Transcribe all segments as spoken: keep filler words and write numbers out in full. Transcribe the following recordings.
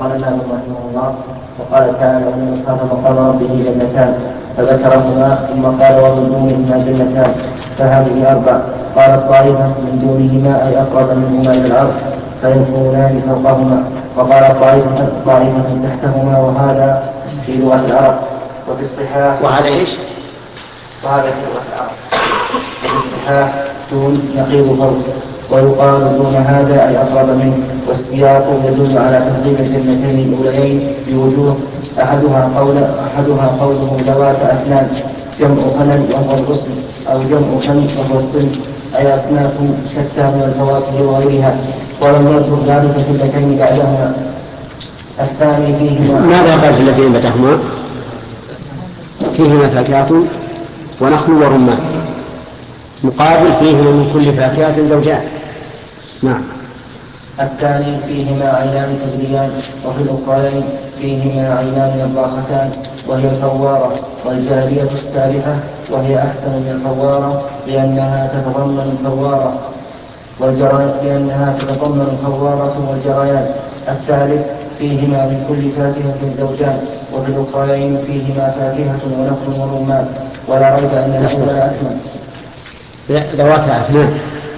قال مالك رحمه الله وقال تعالى ومن خاف مقام ربه جنتان فذكرهما ثم قال ومن دونهما جنتان فهذه أربع. قالت طائفة من دونهما أي أقرب منهما إلى الأرض فيكونان فوقهما. وقال طائفة طائفة تحتهما وهذا في لغة العرب وفي الصحاح وهذا إيش؟ وهذا في لغة العرب وفي الصحاح دون نقيض فوق ويقال دون هذا أي أقرب منه. والسياق يدل على تفضيل الجنتين الأوليين بوجوه أحدها قول أحدها قوله ذوات أفنان جمع فنن وهو الغصن أو جمع فن وهو الصنف أي أصناف شتى من الفواكه وغيرها ولم يذكر ذلك في اللتين بعدهما. الثاني فيهما ماذا قال في اللتين بعدهما؟ فيهما فاكهة ونخل ورمان مقابل فيهما من كل فاكهة زوجان. نعم. الثاني فيهما عينان تجريان وفي الأخرين فيهما عينان نضاختان وهي الفوارة والجارية السابحة وهي أحسن من الفوارة لأنها تتضمن الفوارة والجريان لأنها تتضمن الفوارة والجريان. الثالث فيهما من كل فاكهة زوجان وفي الأخرين فيهما فاكهة ونخل ورمان. ولا ريب أن الأول أثمن. ذوات أفنان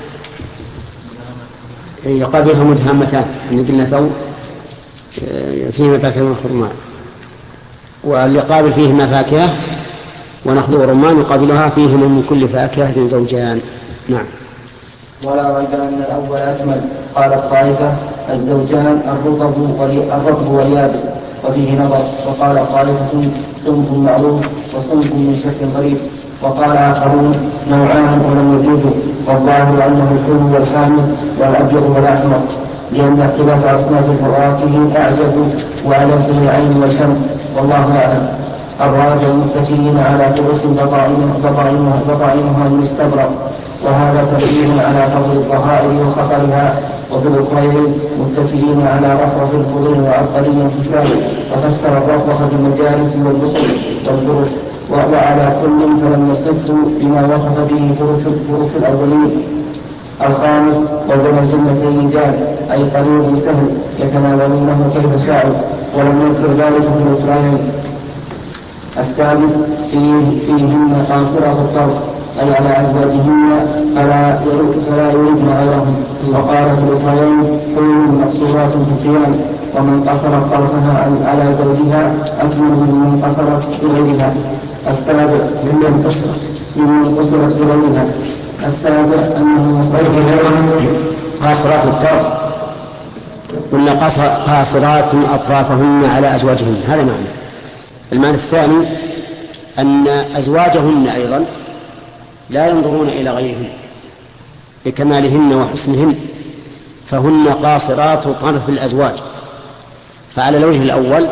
يقابلها مدهامتان من قلنا ثوب فيهما فاكهة ونخل ورمان واللي يقابل فيهما فاكهة ونخل ورمان يقابلها فيهما من كل فاكهة زوجان. نعم. ولا ريب أن الأول أكمل. قال الطائفة الزوجان الرطب واليابس وفيه نظر. وقال طائفة صنف معروف وصنف من شكل غريب. وقال آخرون نوعان ولم يزيدوا والظاهر أنه الحلو والحامض والأبيض والأحمر لأن اختلاف أصناف الفواكه أعجب وعلم في العين والشم والله أعلم. الراجع متكئين على فرش بطائنها من استبرق وهذا تبين على فضل الطهائر وخطرها. وفي الأخرين متكئين على رفرف الخضر وعبقري الحساب وفسر الرفرف بالمجالس والبصر والفرش وعلى كل فلم يصفه بما وصف به فرش الأولين. الخامس وزن الجنتين جان أي طريق سهل يتناولونه كيف شاءوا ولم يذكر ذلك في الأخرين. السادس فيه فيهن قاصرة الطرف أي على أزواجهن فلا يردن غيرهم. وقال في الأخرين كل مقصورات في القيام ومن قصرت طرفها على زوجها أكمل من قصرت بغيرها. السابع ممن قصرت بغيرها. السابع أنه قاصرات الطرف قلنا قاصرات أطرافهن على أزواجهن هذا معنى. المعنى الثاني أن أزواجهن أيضا لا ينظرون إلى غيرهن بكمالهن وحسنهن فهن قاصرات طرف الأزواج. فعلى الوجه الأول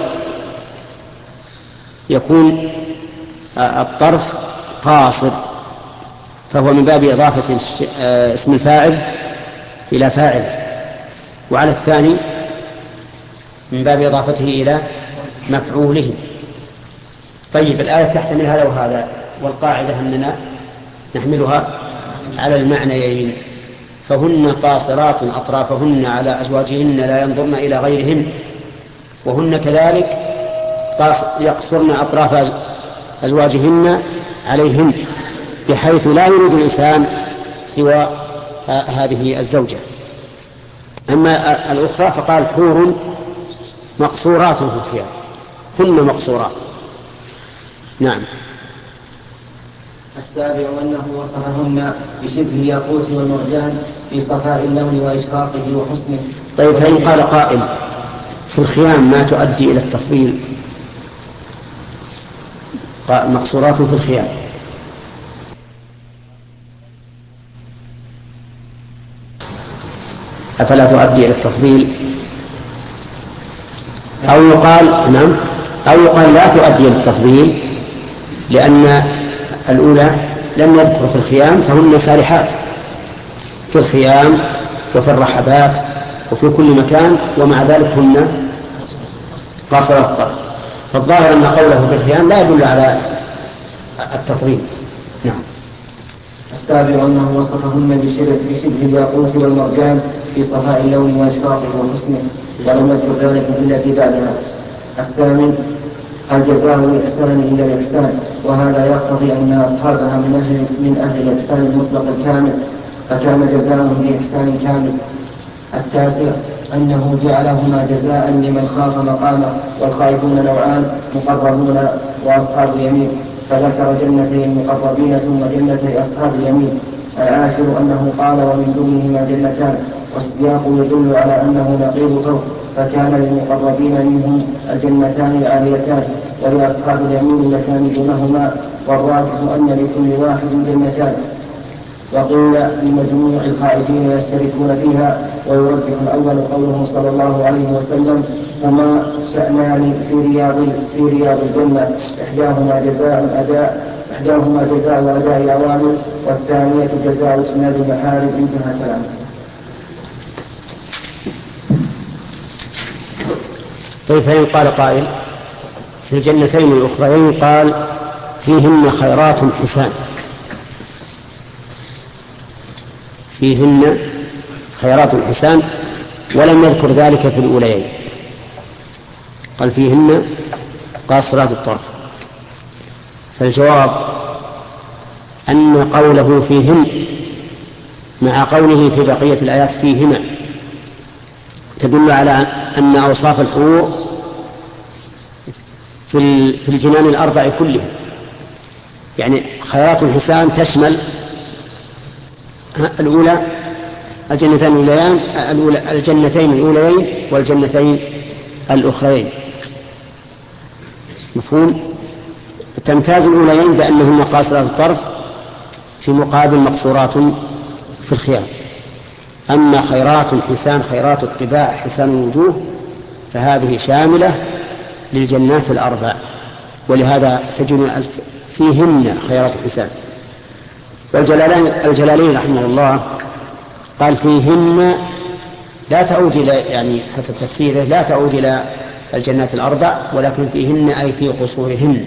يكون الطرف قاصر فهو من باب إضافة اسم الفاعل إلى فاعل. وعلى الثاني من باب إضافته إلى مفعوله. طيب الآية تحتمل هذا وهذا والقاعدة أننا نحملها على المعنيين. فهن قاصرات أطرافهن على أزواجهن لا ينظرن إلى غيرهن وهن كذلك يقصرن أطراف أزواجهن عليهن بحيث لا يريد الإنسان سوى هذه الزوجة. أما الأخرى فقال حور مقصورات في الخيام هن مقصورات. نعم. السابع أنه وصفهن بشبه الياقوت والمرجان في صفاء اللون وإشراقه وحسنه. طيب فإن قال قائل في الخيام ما تؤدي إلى التفضيل مقصورات في الخيام أفلا تؤدي إلى التفضيل أو يقال نعم أو يقال لا تؤدي إلى التفضيل لأن الأولى لم يذكر في الخيام فهن سارحات في الخيام وفي الرحبات وفي كل مكان ومع ذلك هن قاصرات الطرف. فالظاهر أن قوله في الخيام لا يدل على التفضيل. نعم. السابع أنه وصفهن بشبه الياقوت والمرجان في صفاء اللون وإشراقه وحسنه، ولم يذكر ذلك إلا في بعدها. الثامن الجزاء الإحسان إلا الإحسان، وهذا يقتضي أن أصحابها من أهل, من أهل الإحسان المطلق الكامل، فكان جزاؤهم بإحسان كامل. التاسع أنه جعلهما جزاء لمن خاف مقامه، والخائفون نوعان مقربون وأصحاب اليمين، فذكر جنتي المقربين ثم جنتي أصحاب اليمين. العاشر أنه قال ومن دونهما جنتان، والسياق يدل على أنه نقيض فوق، فكان للمقربين منهم الجنتان العاليتان، ولأصحاب اليمين اللتان دونهما، والراجح أن لكل واحد جنتان. وقيل لمجموع الخائفين يشتركون فيها، ويرجح الأول قوله صلى الله عليه وسلم هما شأنان في رياض في رياض الجنة، إحداهما جزاء أداء إحداهما جزاء أداء الأوامر، والثانية جزاء اجتناب المحارم. انتهى كلامه. طيب، فإن قال قائل في الجنتين الأخرين قال فيهن خيرات حسان، فيهن خيرات حسان، ولم يذكر ذلك في الأوليين، قال فيهن قاصرات الطرف. فالجواب أن قوله فيهن مع قوله في بقية الآيات فيهما تدل على أن أوصاف الحور في الجنان الأربع كلها، يعني خيرات الحسان تشمل الأولى الجنتين الأوليين الأولى الجنتين الأوليين والجنتين الأخرين. مفهوم؟ تمتاز الأوليين بأنهن قاصرات الطرف في مقابل مقصورات في الخيام. أما خيرات الحسان خيرات الطباع حسان الوجوه فهذه شاملة للجنات الأربع، ولهذا تجد فيهن خيرات الحسان. والجلالين الجلالين رحمه الله قال فيهن لا تعود إلى، يعني حسب تفسيره لا تعود إلى الجنات الأربع، ولكن فيهن أي في قصورهن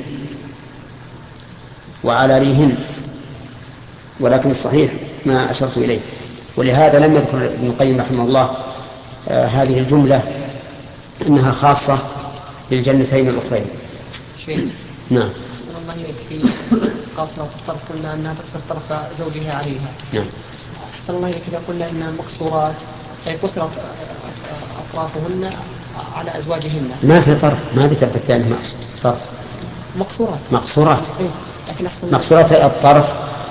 وعلاليهن، ولكن الصحيح ما أشرت إليه. ولهذا لم يذكر ابن القيم رحمه الله آه هذه الجملة إنها خاصة بالجنتين الأخرين. شيء. نعم. والله يكفي قاصرة الطرف قلنا أنها تقصر طرف زوجها عليها. نعم. أحسن الله كذا قلنا أنها مقصورات، أي قصرت أطرافهن على أزواجهن. ما في طرف، ما ذكر في الثاني طرف. مقصورات. مقصورات. إيه. لكن أحسن مقصورات الطرف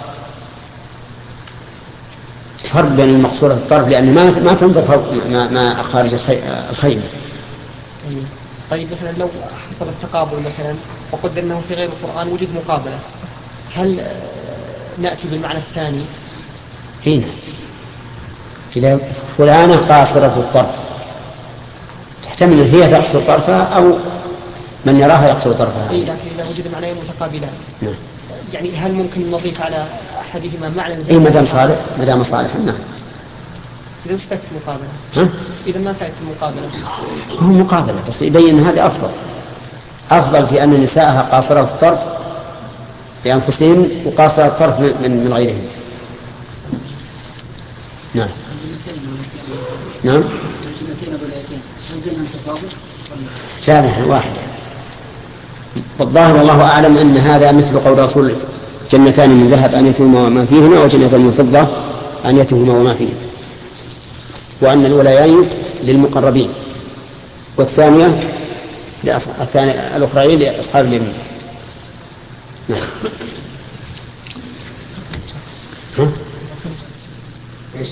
فرق بين المقصورة الطرف، لأن ما ما تنظر فوق ما, ما خارج الخيمة. طيب مثلا لو حصل التقابل مثلا وقدر أنه في غير القرآن وجد مقابلة، هل نأتي بالمعنى الثاني؟ هنا إذا فلانة قاصرة الطرف تحتمل هي تقصر طرفها أو من يراها يقصر طرفها. إيه، لكن إذا وجد معنيين متقابلان. نعم. يعني هل ممكن نضيف على أحدهما معنى زي إيه مدام صالح مدام صالح نعم. إذا مش فاتت المقابلة. ها؟ إذا ما فاتت المقابلة. هو مقابلة بس يبين أن هذا أفضل أفضل في أن نساءها قاصرات الطرف بأنفسهن وقاصرات الطرف من من غيرهم. نعم. نعم. لا لا واحدة. والظاهر والله أعلم أن هذا مثل قول رسول جنتان من ذهب أنيتهما وما فيهما، وجنتان من فضة أنيتهما وما فيهما، وأن الولايين للمقربين والثانية الثانية الأخرين لأصحاب اليمين. نعم. ها؟ إيش؟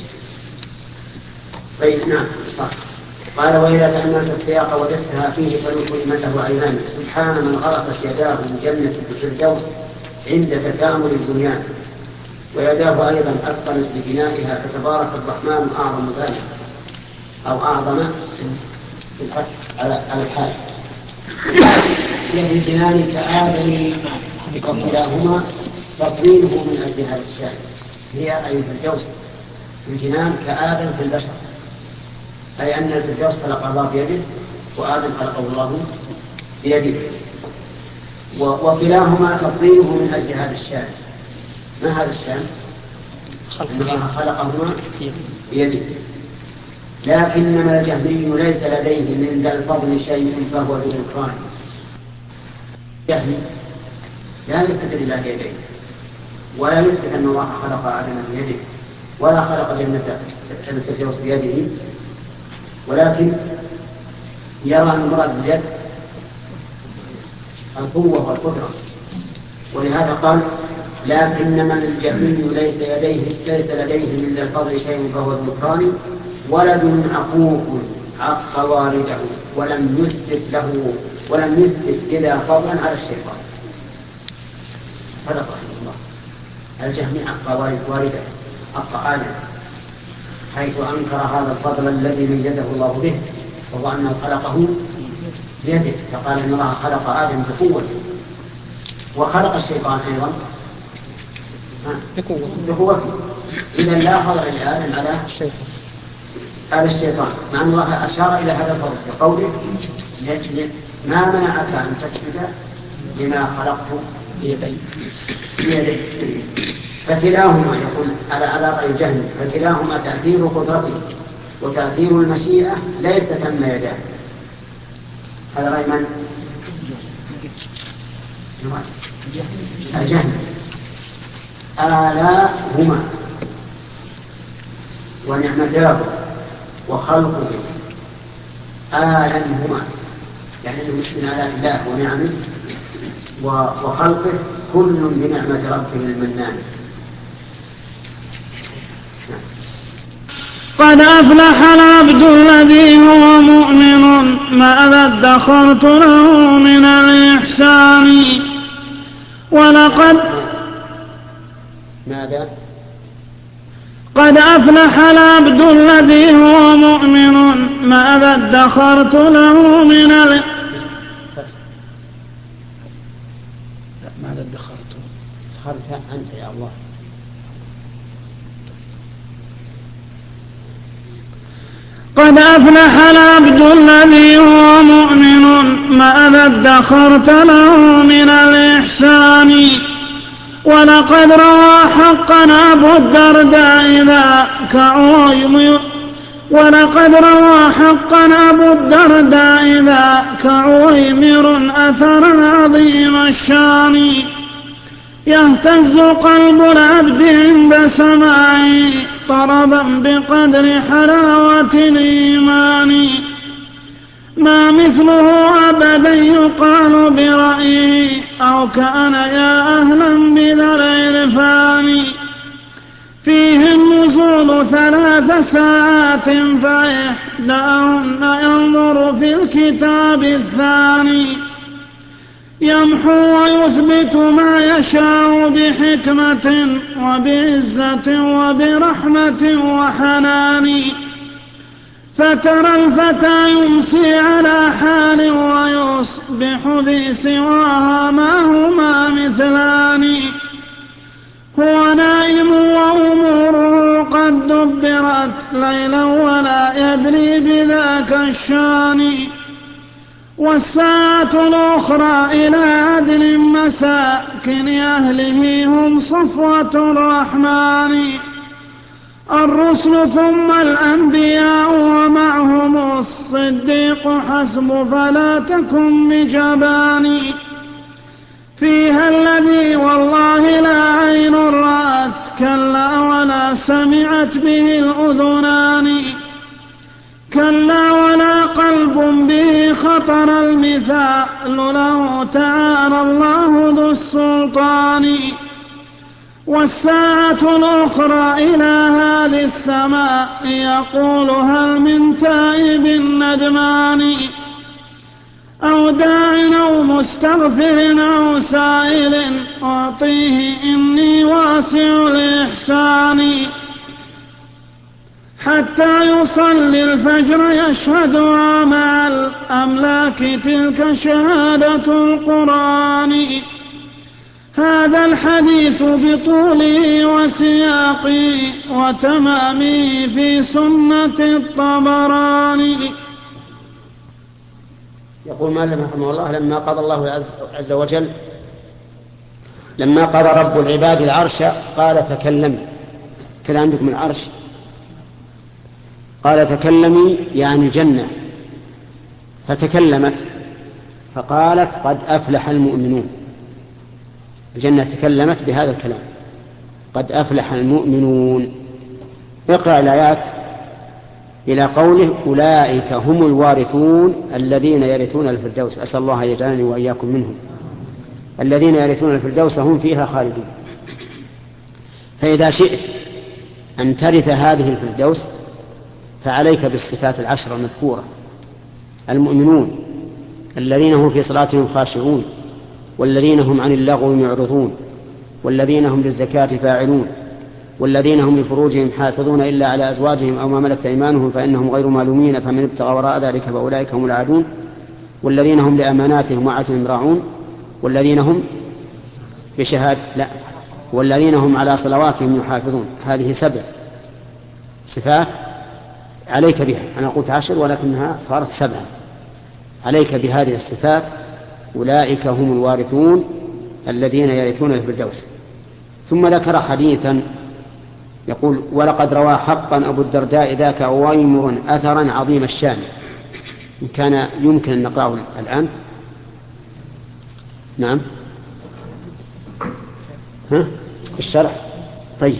طيب نعم صح. قال وإذا تأملت السياق وجدتها فيه فلكلمته عينان سبحان من غرست يداه من جنة الفردوس عند تكامل البنيان، ويداه أيضا أثقلت ببنائها فتبارك الرحمن أعظم ذلك أو أعظم في الفتح على الحال. يد الجنان كآدم وكلاهما تطويله من أجل هذا الشأن، هي أي الفردوس الجنان كآدم في البشر، أي أن الفردوس خلق الله بيده وآدم خلقه الله بيده، وكلاهما تطويله من أجل هذا الشأن. ما هذا الشأن؟ الله خلقهما بيده لكنما الجهمي ليس لديه من ذا الفضل شيء فهو بالإكرام. جهمي لا يثبت لله يديه ولا يثبت أن الله خلق آدم بيده ولا خلق جنة الفردوس بيده، ولكن يرى أن المراد باليد القوة والقدرة، ولهذا قال لكنما الجهمي ليس لديه ليس لديه من ذا الفضل شيء فهو بالإكرام، ولد عقوق عق والده ولم يثبت له ولم يثبت إذا فضلا على الشيطان. صدق رحمه الله. الجهمي عق والده عق آدم، حيث أنكر هذا الفضل الذي ميزه الله به، وهو أنه خلقه بيده، فقال إن الله خلق آدم بقوته وخلق الشيطان أيضا بقوته. إذا لا فضل لآدم على على الشيطان، مع أن الله أشار إلى هذا الفضل بقوله ما منعك أن تسجد لما خلقت بيدي. فكلاهما يقول على علاقة الجهل، فكلاهما تأثير قدرته وتأثير المشيئة ليس ثم يداه. هذا رأي من؟ الجهل. آلاهما ونعمتاه وخلقه آلهما، يعني أنه مش من آلاء الله ونعمه وخلقه كل بنعمة ربه المنان. قد أفلح العبد الذي هو مؤمن ماذا ادخرت له من الإحسان. ولقد ماذا قد أفلح العبد الذي هو مؤمن ماذا ادخرت له من الإحسان. ماذا ادخرت ادخرت أنت يا الله. قد أفلح العبد الذي هو مؤمن ماذا ادخرت له من الإحسان. ولقد روى حقا أبو الدرداء ذاك عويم ولقد روى حقا أبو الدرداء ذاك عويمر أثرا عظيم الشان. يهتز قلب العبد عند سماعه طربا بقدر حلاوة الإيمان. ما مثله أبدا يقال برأيه أو كان يا أهلا بذا العرفان. فيه النزول ثلاث ساعات فإحداهن ينظر في الكتاب الثاني. يمحو ويثبت ما يشاء بحكمة وبعزة وبرحمة وحنان. فترى الفتى يمسي على حال ويصبح في سواها ما هما مثلان. هو نائم وأموره قد دبرت ليلا ولا يدري بذاك الشان. والساعة الأخرى إلى عدل مساكن أهله هم صفوة الرحمن. الرسل ثم الأنبياء ومعهم الصديق حسب فلا تكن بجبان. فيها الذي والله لا عين رأت كلا ولا سمعت به الأذنان. كلا ولا قلب به خطر المثال له تعالى الله ذو السلطان. والساعة الأخرى إلى هذه السماء يقول هل من تائب ندمان أو داع أو مستغفر أو سائل أعطيه إني واسع الإحسان. حتى يصلي الفجر يشهدها مع الأملاك تلك شهادة القرآن. هذا الحديث بطوله وسياقه وتمامه في سنة الطبراني. يقول مالك رحمه الله لما قضى الله عز وجل لما قضى رب العباد العرش قال تكلم. كذا عندكم العرش قال تكلمي يعني الجنة، فتكلمت فقالت قد أفلح المؤمنون. الجنة تكلمت بهذا الكلام قد أفلح المؤمنون. اقرأ الآيات إلى قوله أولئك هم الوارثون الذين يرثون الفردوس. أسأل الله أن يجعلني وإياكم منهم. الذين يرثون الفردوس هم فيها خالدون. فإذا شئت أن ترث هذه الفردوس فعليك بالصفات العشر المذكورة: المؤمنون الذين هم في صلاتهم خاشعون، والذين هم عن اللغو معرضون، والذين هم للزكاة فاعلون، والذين هم لفروجهم حافظون إلا على أزواجهم أو ما ملكت أيمانهم فإنهم غير مالومين فمن ابتغى وراء ذلك فأولئك هم العادون، والذين هم لأماناتهم وعهدهم راعون، والذين هم بشهادة لا والذين هم على صلواتهم يحافظون. هذه سبع صفات عليك بها. أنا قلت عشر ولكنها صارت سبعة. عليك بهذه الصفات. أولئك هم الوارثون الذين يرثون الفردوس. ثم ذكر حديثا يقول: ولقد روى حقا أبو الدرداء ذاك أويمر أثرا عظيم الشان. إن كان يمكن أن نقرأه الآن. نعم. ها؟ الشرح. طيب.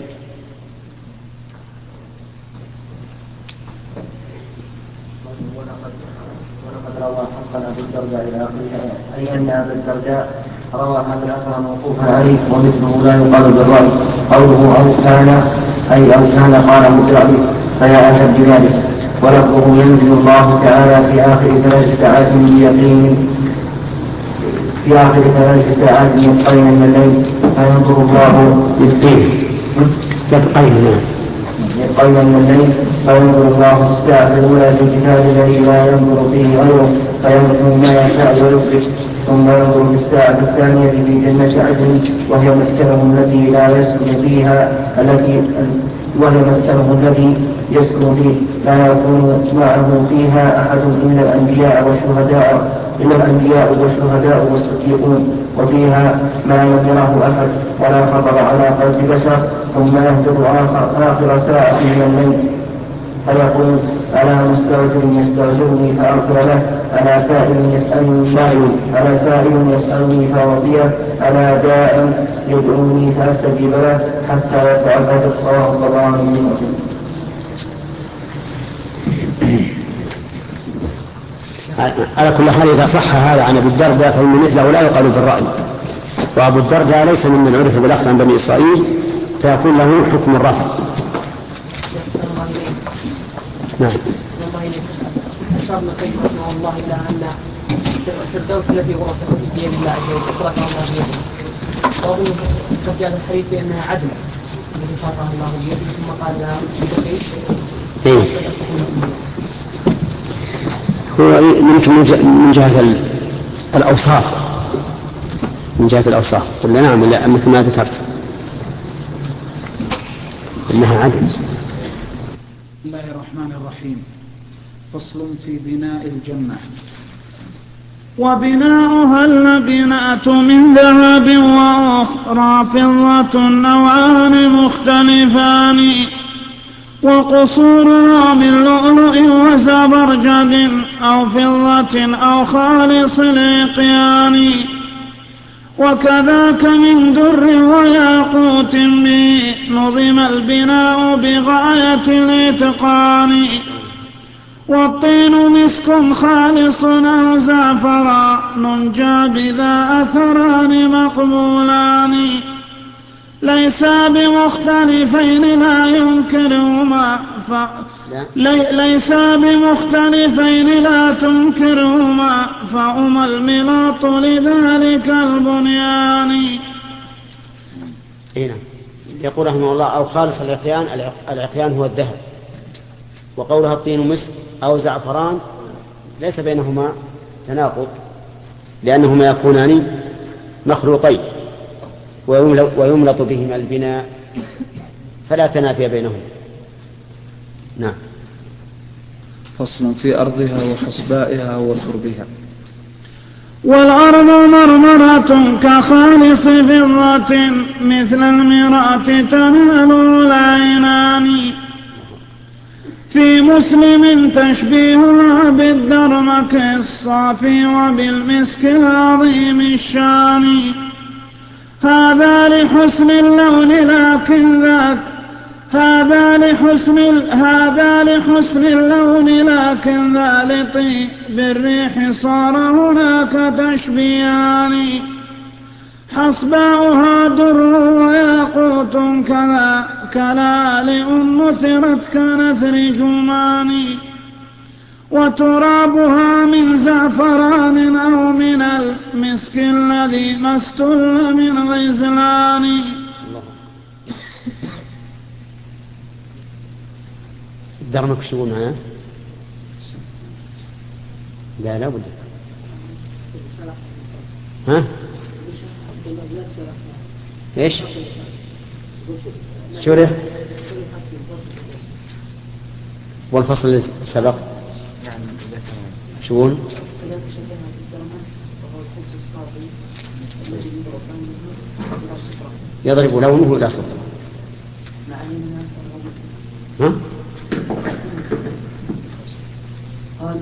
ولقد روى حقا أبو الدرداء إلى آخره، أي أن أبا الدرداء روى هذا الأثر موقوفا عليه ومثله لا يقال بالرأي. قوله أو كان أي أو كان قاله بالرأي فلا أحد بذلك. ولفظه ينزل الله تعالى في آخر ثلاث ساعات من يقين في آخر ثلاث ساعات يبقين من الليل فينظر الله يبقين يبقين يبقين من الليل فينظر الله الساعة الأولى في الكتاب الذي لا ينظر فيه غيره فينظر ما يشاء ويثبت. ثم ينظر في الساعة الثانية في جنة عدن وهي مسكنه التي لا يسكن فيها التي وهي مسكنه الذي يسكن فيه لا يكون معه فيها أحد إلا الأنبياء والشهداء إلا الأنبياء والشهداء والصديقون، وفيها ما لم يره أحد ولا خطر على قلب بشر. ثم يهبط آخر ساعة من الليل فيقول: ألا مستغفر يستغفرني فأغفر له، ألا سائل يسألني سائل ألا سائل يسألني فأعطيه، ألا داء يدعوني فأستجيب له، حتى يطلع الفجر. رواه الطبراني في المعجم. على كل حال إذا صح هذا عن أبي الدرداء فإن مثله لا يقال بالرأي، وأبو الدرداء ليس ممن عرف بالأخذ عن بني إسرائيل فيكون له حكم الرفع. نعم. أشرنا كيف رحمه الله إلى أن الفردوس الذي ورثه بيد الله عز وجل تركه الله بيده، وأظن قد جاء الحديث بأنها عدل التي تركه الله بيده ثم قال لها إيه. هو يمكن من جهة الأوصاف من جهة الأوصاف قلنا نعم لا مثل ما ذكرت إنها عدل. بسم الله الرحمن الرحيم. فصل في بناء الجنة. وبناؤها اللبنات من ذهب وأخرى فضة نوعان مختلفان، وقصورها من لؤلؤ وزبرجد أو فضة أو خالص العقيان، وكذاك من در وياقوت به نظم البناء بغاية الإتقان، والطين مسك خالص أو زعفران جاء بذا أثران مقبولان، ليس بمختلفين لا ينكرهما ف... لي... ليس بمختلفين لا تنكرهما فهما الملاط لذلك البنيان. هنا يقول رحمه الله أو خالص العقيان. العقيان هو الذهب، وقولها الطين مسك أو زعفران ليس بينهما تناقض لأنهما يكونان مخلوطين ويملط بهما البناء فلا تنافي بينهم. نعم. فصل في أرضها وحصبائها وتربها. والأرض مرمرة كخالص فضة مثل المراة تنال العينان، في لمسلم تشبيهها بالدرمك الصافي وبالمسك العظيم الشان. هذا لحسن اللون لكن ذاك هذا لحسن هذا لحسن اللون لكن ذا لطيب الريح صار هناك تشبيهان. حصباؤها در وياقوت كذا كلالئ نثرت كنثر جمان. وترابها من زعفران أو من المسك الذي ما استل من غزلان. درمك شو معنا؟ لا لا بد. ها؟ ايش؟ شو له؟ والفصل اللي سبق شون؟ يضرب لونه إلى صفر. ها؟ قال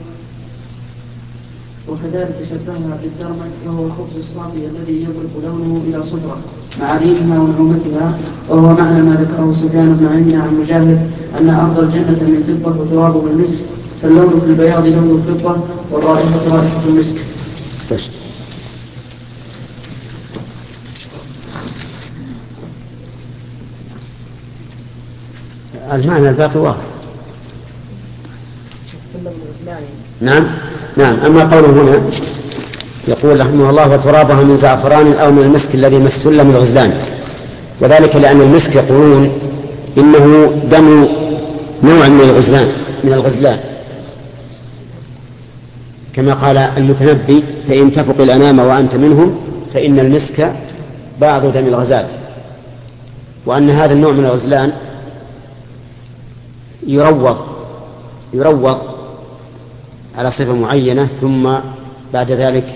وكذلك شبهها بالدرمك وهو الخبز الصافي الذي يضرب لونه إلى صفرة مع ريحها ونعومتها، وهو معنى ما ذكره سفيان بن عيينة عن مجاهد أن أرض الجنة من فضة وترابه المسك، فاللون في البياض لون الفضة والرائحة رائحة المسك. المعنى الباقي واضح. نعم نعم. أما قوله هنا يقول رحمه الله وترابها من زعفران أو من المسك الذي مسل من الغزلان، وذلك لأن المسك يقولون إنه دم نوع من الغزلان من الغزلان كما قال المتنبي فإن تفق الأنام وأنت منهم فإن المسك بعض دم الغزال، وأن هذا النوع من الغزلان يروض يروض على صفة معينة ثم بعد ذلك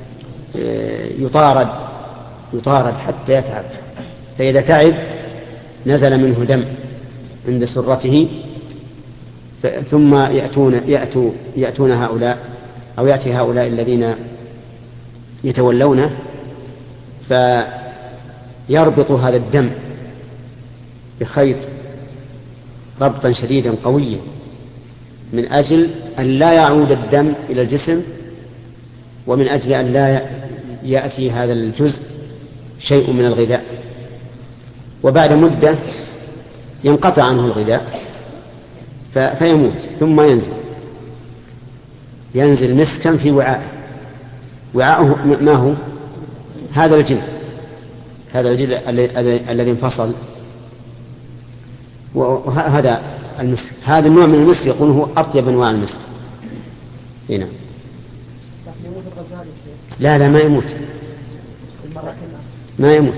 يطارد يطارد حتى يتعب، فإذا تعب نزل منه دم عند سرته ثم يأتون, يأتون, يأتون هؤلاء أو يأتي هؤلاء الذين يتولونه فيربط هذا الدم بخيط ربطا شديدا قويا من أجل أن لا يعود الدم إلى الجسم، ومن أجل أن لا يأتي هذا الجزء شيء من الغذاء، وبعد مدة ينقطع عنه الغذاء فيموت ثم ينزل ينزل مسكا في وعاء وعاءه ما هو هذا الجلد هذا الجلد الذي انفصل، وهذا المسك هذا النوع من المسك يقول هو أطيب أنواع المسك. هنا لا لا ما يموت ما يموت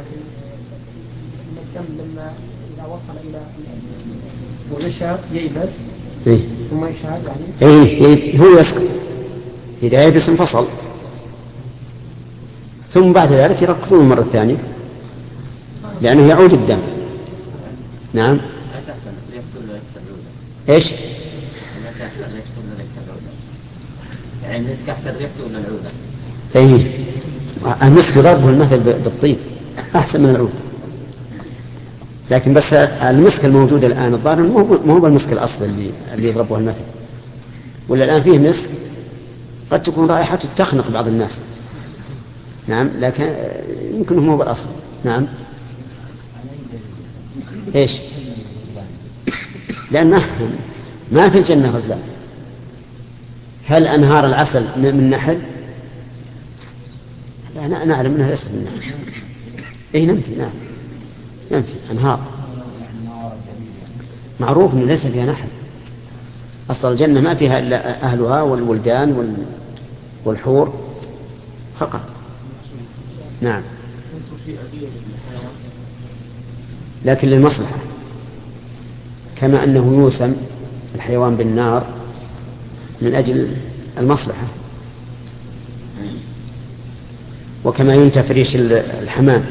الدم لما إذا وصل إلى ونشأ ييبس إيه؟ ثم يشهد يعني إيه إيه هو يسكت إذا ييبس انفصل ثم بعد ذلك يركضون مرة ثانية لأنه يعود الدم. نعم إيش؟ يعني المسك أحسن ريحته ولا العودة؟ إيه المسك ضربه المثل بالطيب أحسن من العود، لكن بس المسك الموجود الآن الظاهر ما هو المسك الأصل اللي اللي يضربه المثل، ولا الآن فيه مسك قد تكون رائحته تخنق بعض الناس. نعم لكن يمكن هو بالأصل. نعم إيش؟ لأن ما ما في الجنة غزلان. هل أنهار العسل من نحل؟ لا نعلم أنها ليست من نحل. إيه نمكن نعم ينفي أنهار معروف أنه ليس فيها نحل. أصل الجنة ما فيها إلا أهلها والولدان والحور فقط. نعم لكن للمصلحة، كما أنه يوسم الحيوان بالنار من أجل المصلحة، وكما ينتفى ريش الحمام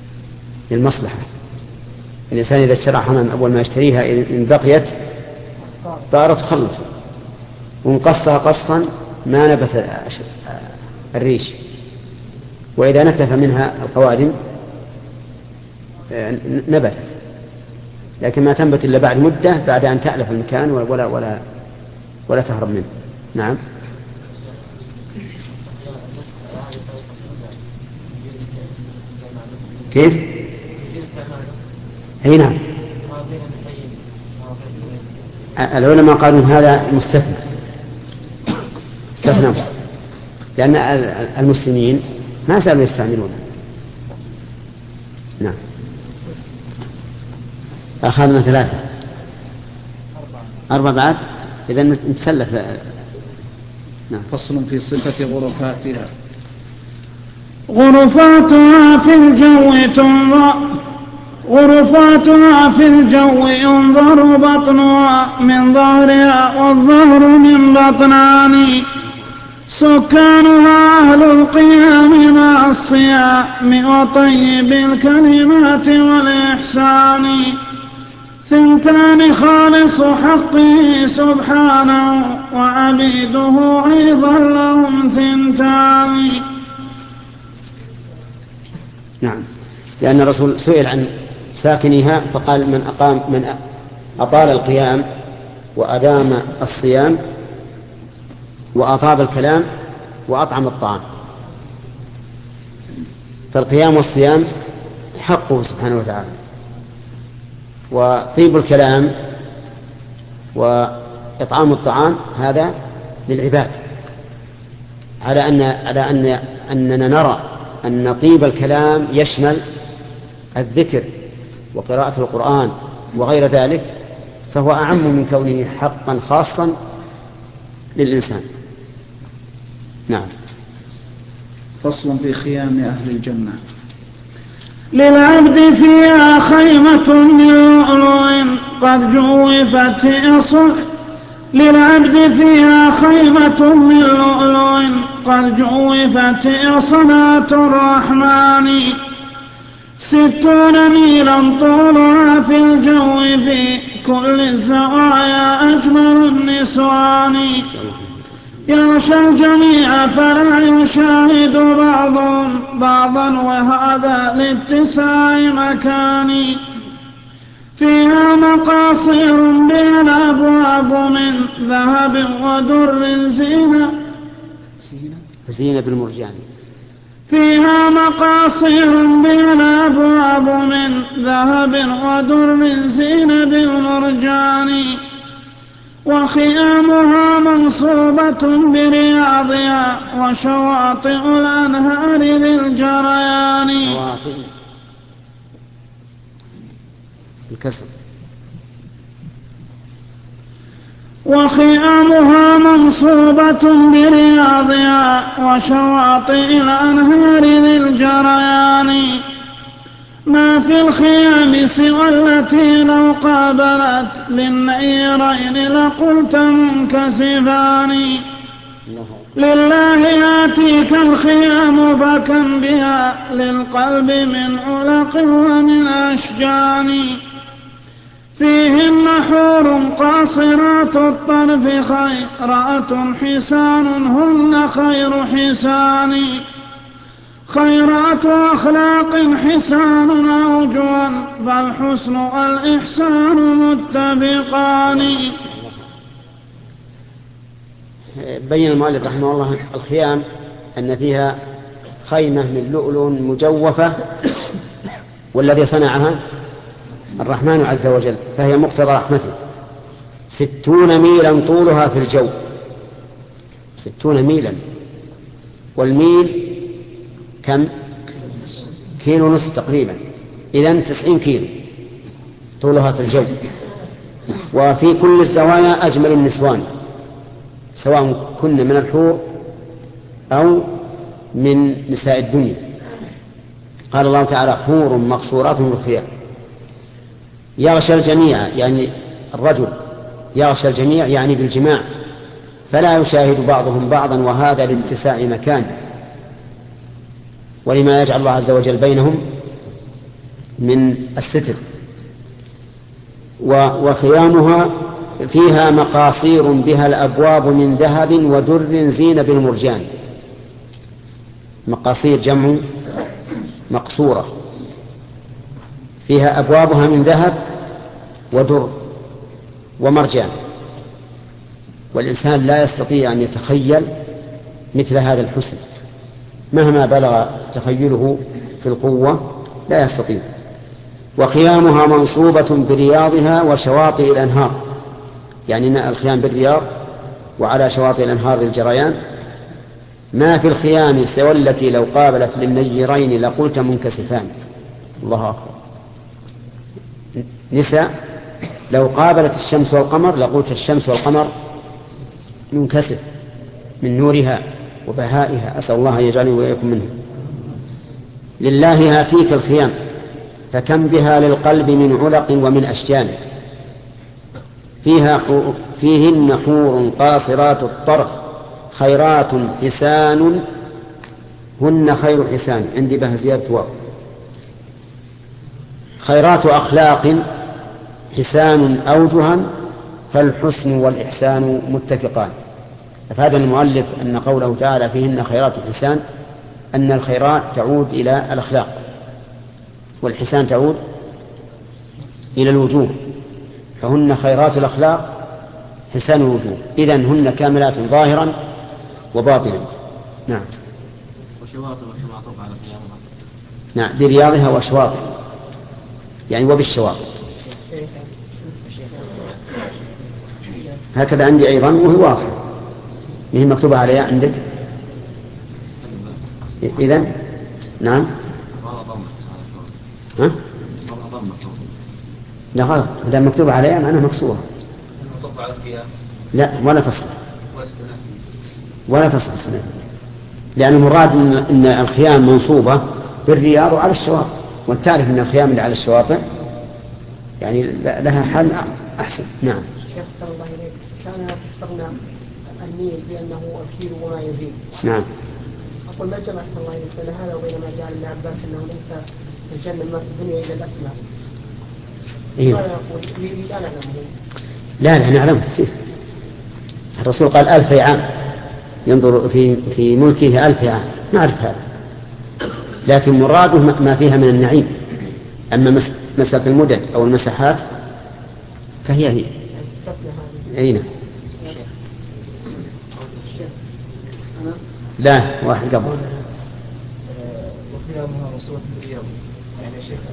للمصلحة. الإنسان إذا اشترى حمام أول ما يشتريها إن بقيت طارت خلته، ونقصها قصا ما نبت الريش، وإذا نتف منها القوادم نبتت، لكن ما تنبت إلا بعد مدة بعد أن تألف المكان ولا ولا ولا تهرب منه. نعم. كيف؟ أي نعم. العلماء قالوا هذا مستثنى، استثنوا، لأن المسلمين ما زالوا يستعملونه. نعم. أخذنا ثلاثة أربعة بعد، إذا نتسلف. نعم. فصل في صفة غرفاتها. غرفاتها في الجو تنظر غرفاتها في الجو ينظر بطنها من ظهرها والظهر من بطنان، سكانها أهل القيام مع الصيام وطيب الكلمات والإحسان، ثنتان خالص حقه سبحانه وعبيده أيضا لهم ثنتان. نعم. لأن الرسول سئل عن ساكنها فقال من أقام من أطال القيام وأدام الصيام وأطاب الكلام وأطعم الطعام. فالقيام والصيام حقه سبحانه وتعالى، وطيب الكلام وإطعام الطعام هذا للعباد، على أن على أن أننا نرى أن طيب الكلام يشمل الذكر وقراءة القرآن وغير ذلك، فهو أعم من كونه حقا خاصا للإنسان. نعم. فصل في خيام أهل الجنة. للعبد فيها خيمة من لؤلؤ قد جوفت أصل للعبد فيها خيمة من لؤلؤ قد جوفت أصنات الرحمن، ستون ميلا طولها في الجو في كل الزوايا أجمل النسوان، يغشى الجميع فلا يشاهد بعضهم بعضا وهذا لاتساع مكان، فيها مقاصير بها الأبواب من ذهب ودر زينة زينة بالمرجان، فيها مقاصير بها الأبواب من ذهب ودر زينة بالمرجان، وخيامها منصوبة برياضها وشواطئ الأنهار للجريان. الكسر. وخيامها منصوبة برياضها وشواطئ الأنهار للجريان، ما في الخيام سوى التي لو قابلت للنيرين لقلت منكسفان، لله ياتيك الخيام فكم بها للقلب من علق ومن أشجان، فيهن حور قاصرات الطرف خيرات حسان هن خير حسان، خيرات أخلاق حسان أوجها فالحسن والإحسان متفقان. بين المؤلف رحمه الله الخيام أن فيها خيمة من لؤلؤ مجوفة، والذي صنعها الرحمن عز وجل، فهي مقتضى رحمته. ستون ميلا طولها في الجو، ستون ميلا، والميل كم؟ كيلو نصف تقريبا، إذن تسعين كيلو طولها في الجو. وفي كل الزوايا أجمل النسوان، سواء كن من الحور أو من نساء الدنيا. قال الله تعالى حور مقصورات في الخيام، يغشى الجميع يعني الرجل يغشى الجميع يعني بالجماع، فلا يشاهد بعضهم بعضا وهذا لاتساع مكان، ولما يجعل الله عز وجل بينهم من الستر. وخيامها فيها مقاصير بها الأبواب من ذهب ودر زين بالمرجان. مقاصير جمع مقصورة، فيها أبوابها من ذهب ودر ومرجان، والإنسان لا يستطيع أن يتخيل مثل هذا الحسن مهما بلغ تخيله في القوة، لا يستطيع. وخيامها منصوبة برياضها وشواطئ الأنهار، يعني الخيام بالرياض وعلى شواطئ الأنهار للجريان. ما في الخيام سوى التي لو قابلت للنيرين لقلت منكسفان. الله أكبر. نساء لو قابلت الشمس والقمر لقلت الشمس والقمر منكسف من نورها وبهائها، أسأل الله يجعلني وإياكم منه. لله هاتيك الخيام فكم بها للقلب من علق ومن أشجان. فيها فيهن حور قاصرات الطرف خيرات حسان هن خير حسان. عندي بها زيادة واو. خيرات أخلاق حسان أوجها فالحسن والإحسان متفقان. فهذا المؤلف أن قوله تعالى فيهن خيرات حسان أن الخيرات تعود إلى الأخلاق والحسان تعود إلى الوجوه، فهن خيرات الأخلاق حسان الوجوه. إذن هن كاملات ظاهرا وباطنا. نعم. وشواطئ وشواطئ على خيامها. نعم برياضها وشواطئ يعني وبالشواطئ. هكذا عندي أيضا وهي واضحة، هي مكتوبة عليها عندك. إذن نعم. ها؟ لا غلط، إذا مكتوبة عليها معناها مكسورة. لا ولا تصل ولا تصل سنة. لأن المراد إن الخيام منصوبة بالرياض وعلى الشواطئ، وتعرف أن الخيام اللي على الشواطئ يعني لها حل أحسن. نعم. شيخ صلى الله عليه كان تستغنى النيل بأنه أكيل وما يزيد. نعم. أقول ما جمع صلى الله عليه بين هذا وبين ما جاء ابن عباس أنه ليس الجنة ما في الدنيا إلا الأسماء. إيه؟ لا لا نعلم. الرسول قال ألف عام ينظر في في ملكه ألف عام، نعرف هذا، لكن مراده ما فيها من النعيم. أما مسألة المدد أو المساحات فهي هي. أين؟ لا واحد قبل. وقيامها مصورة بالرياض يعني يا شيخ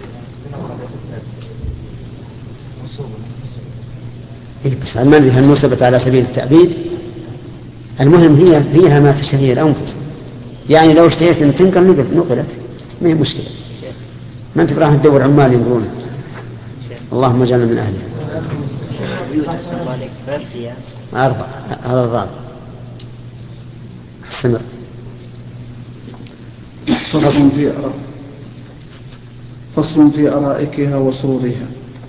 إيه بس المنزل هل نصبت على سبيل التأبيد؟ المهم هي فيها ما تشتهي الأنفس، يعني لو اشتهيت أن تنقل نقلت ما هي مشكلة، ما أنت براها تدور عمال ينقلون. اللهم اجعلنا من أهلها. أربع هذا الرابع. استمر. فصل في فصل في أرائكها وسرورها.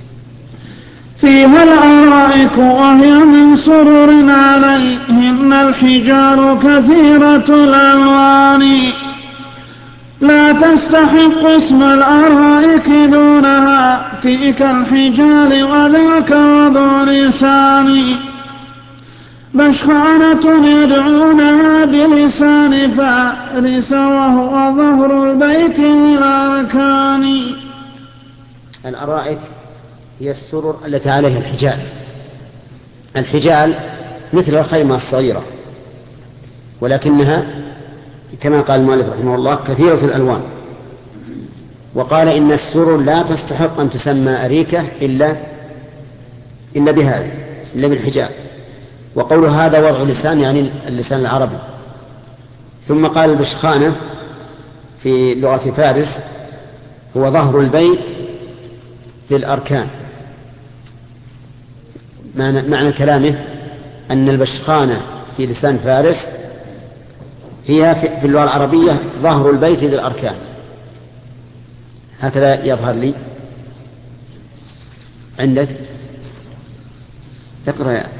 فيها الأرائك وهي من سرر عليهن الحجار كثيرة الألوان لا تستحق اسم الأرائك دونها تلك الحجار وذاك وذو لسان بشخانة يدعونها بلسان فارس وهو ظهر البيت والأركان. الأرائك هي السرر التي عليها الحجال. الحجال مثل الخيمة الصغيرة، ولكنها كما قال المؤلف رحمه الله كثيرة الألوان. وقال إن السرر لا تستحق أن تسمى أريكة إلا إلا بهذا إلا بالحجال. وقول هذا وضع اللسان يعني اللسان العربي. ثم قال البشخانة في لغة فارس هو ظهر البيت للأركان. معنى كلامه أن البشخانة في لسان فارس هي في اللغة العربية ظهر البيت للأركان. هكذا يظهر لي عندك. اقرأ يا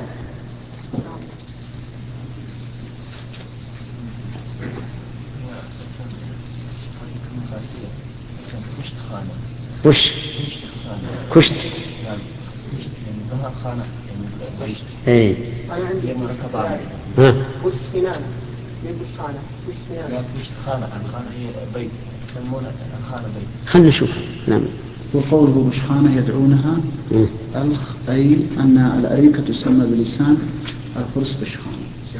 كش كشت عندها خانة يعني اي أنا عندي مركبة ها بوش خنانة من بوش خانة بوش خنانة لا بوش خانة الخانة هي بيت يسمونها الخانة بيت. خلنا نشوف. نعم. وقوله بشخانة يدعونها مم. الخ أي أن الأريكة تسمى بلسان الفرس بشخانة.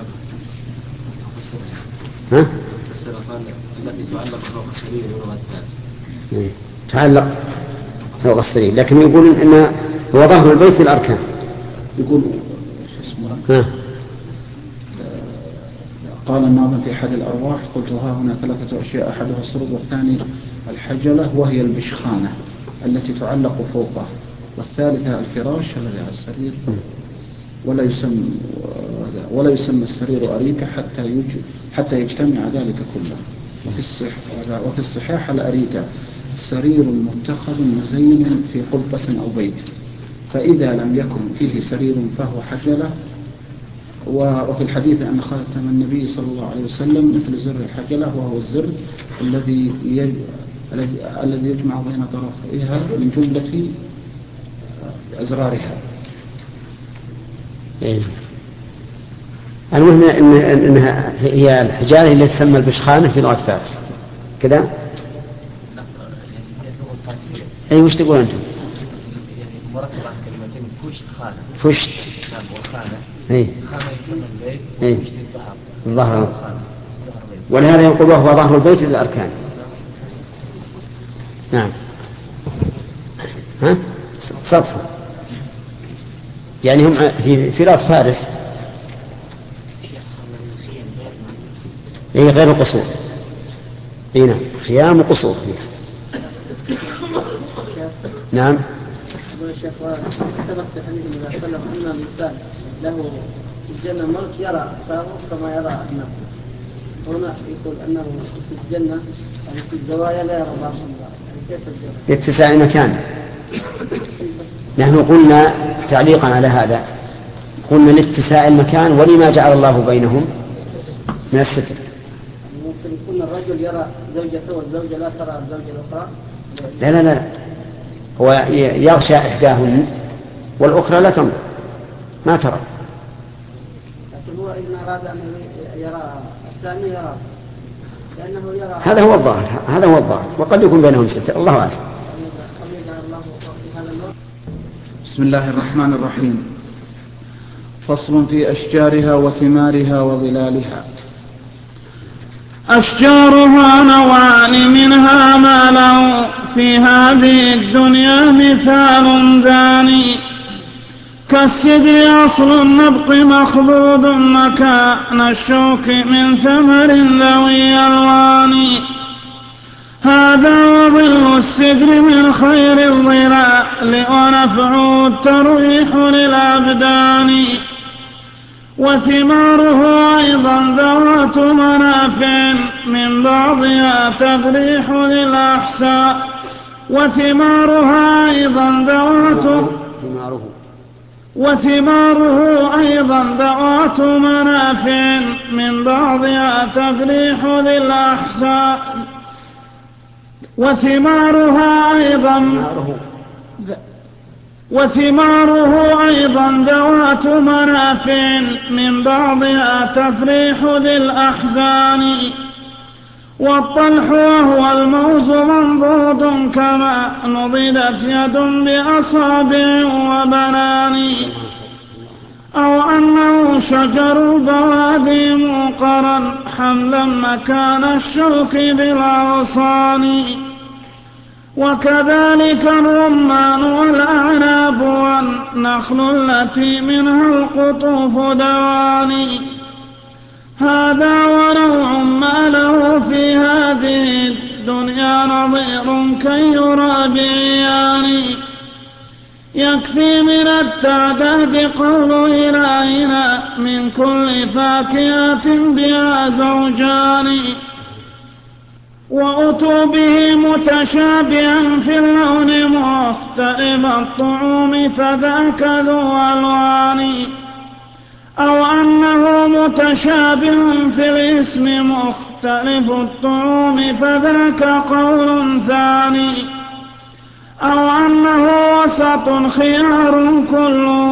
ها؟ السرطان التي تعلق فوق السرير ولغة الناس. تعلق فوق السرير، لكن يقول إن هو ظهر البيت في الأركان. يقول اسمه ها. قال الناظم في أحد الأرواح قلت ها هنا ثلاثة أشياء أحدها السرد والثاني الحجلة وهي البشخانة التي تعلق فوقه، والثالثة الفراش الذي على السرير، ولا يسمى ولا يسمى السرير أريكة حتى يج حتى يجتمع ذلك كله. وفي الصح وفي الصحاح الأريكة سرير متخذ مزين في قبة أو بيت، فإذا لم يكن فيه سرير فهو حجلة. وفي الحديث أن خاتم النبي صلى الله عليه وسلم مثل زر الحجلة، وهو الزر الذي يج... الذي يجمع بين طرفيها من جملة أزرارها. إيه. المهم إن إنها هي الحجارة اللي تسمى البشخانة في لغة فارس كذا. أي وش تقول أنتم؟ مركبة كلمتين فشت خانة. فشت. نعم وخانة. إيه. خانة يسمى البيت. إيه. وفشت الظهر. الظهر. ولهذا يقول وهو ظهر البيت للأركان. نعم. ها؟ سطح. يعني هم في في راس فارس. إيه غير القصور. إيه نعم خيام وقصور فيها. نعم. يقول الشيخ ثبت في حديث النبي صلى الله عليه وسلم أن الإنسان له في الجنة ملك يرى أقصاره كما يرى أبنائه. هنا يقول أنه في الجنة يعني في الزوايا لا يرى الله سبحانه وتعالى. كيف الجنة؟ اتساع المكان. نحن قلنا تعليقا على هذا قلنا لاتساع المكان ولما جعل الله بينهم من الستر. ممكن يكون الرجل يرى زوجته والزوجة لا ترى الزوجة الأخرى. لا لا لا هو يغشى إحداهن والأخرى لا تنظر ما ترى. لكن هو إذن أراد أن يرى الثاني يرى لأنه يرى. هذا هو الظاهر هذا هو الظاهر وقد يكون بينهم ستر الله أعلم. بسم الله الرحمن الرحيم. فصل في أشجارها وثمارها وظلالها. أشجارها نوعان منها ما له في هذه الدنيا مثال داني، كالسدر أصل النبط مخضود مكان الشوك من ثمر ذوي ألوان، هذا وظل السدر من خير الظلال ونفعه الترويح للأبدان، وثماره أيضا ذوات منافع من بعضها تفريح للأحساء، وثمارها أيضا ذوات وثماره أيضا ذوات منافع من بعضها تفريح للأحساء، وثمارها أيضا وثماره أيضا ذوات منافع من بعضها تفريح للأحزان، والطلح وهو الموز منضود كما نضدت يد بأصابع وبنان، أو أنه شجر البوادي موقرا حملا مكان الشوك بالأغصان، وكذلك الرمان والأعناب والنخل التي منها القطوف دواني، هذا ونوع ما له في هذه الدنيا نظير كي يرى بعيان، يكفي من التعداد قول إلهنا من كل فاكهة بها زوجان، وأتوا به متشابها في اللون مختلف الطعوم فذاك ذو ألوان، أو أنه متشابه في الاسم مختلف الطعوم فذاك قول ثاني، أو أنه وسط خيار كله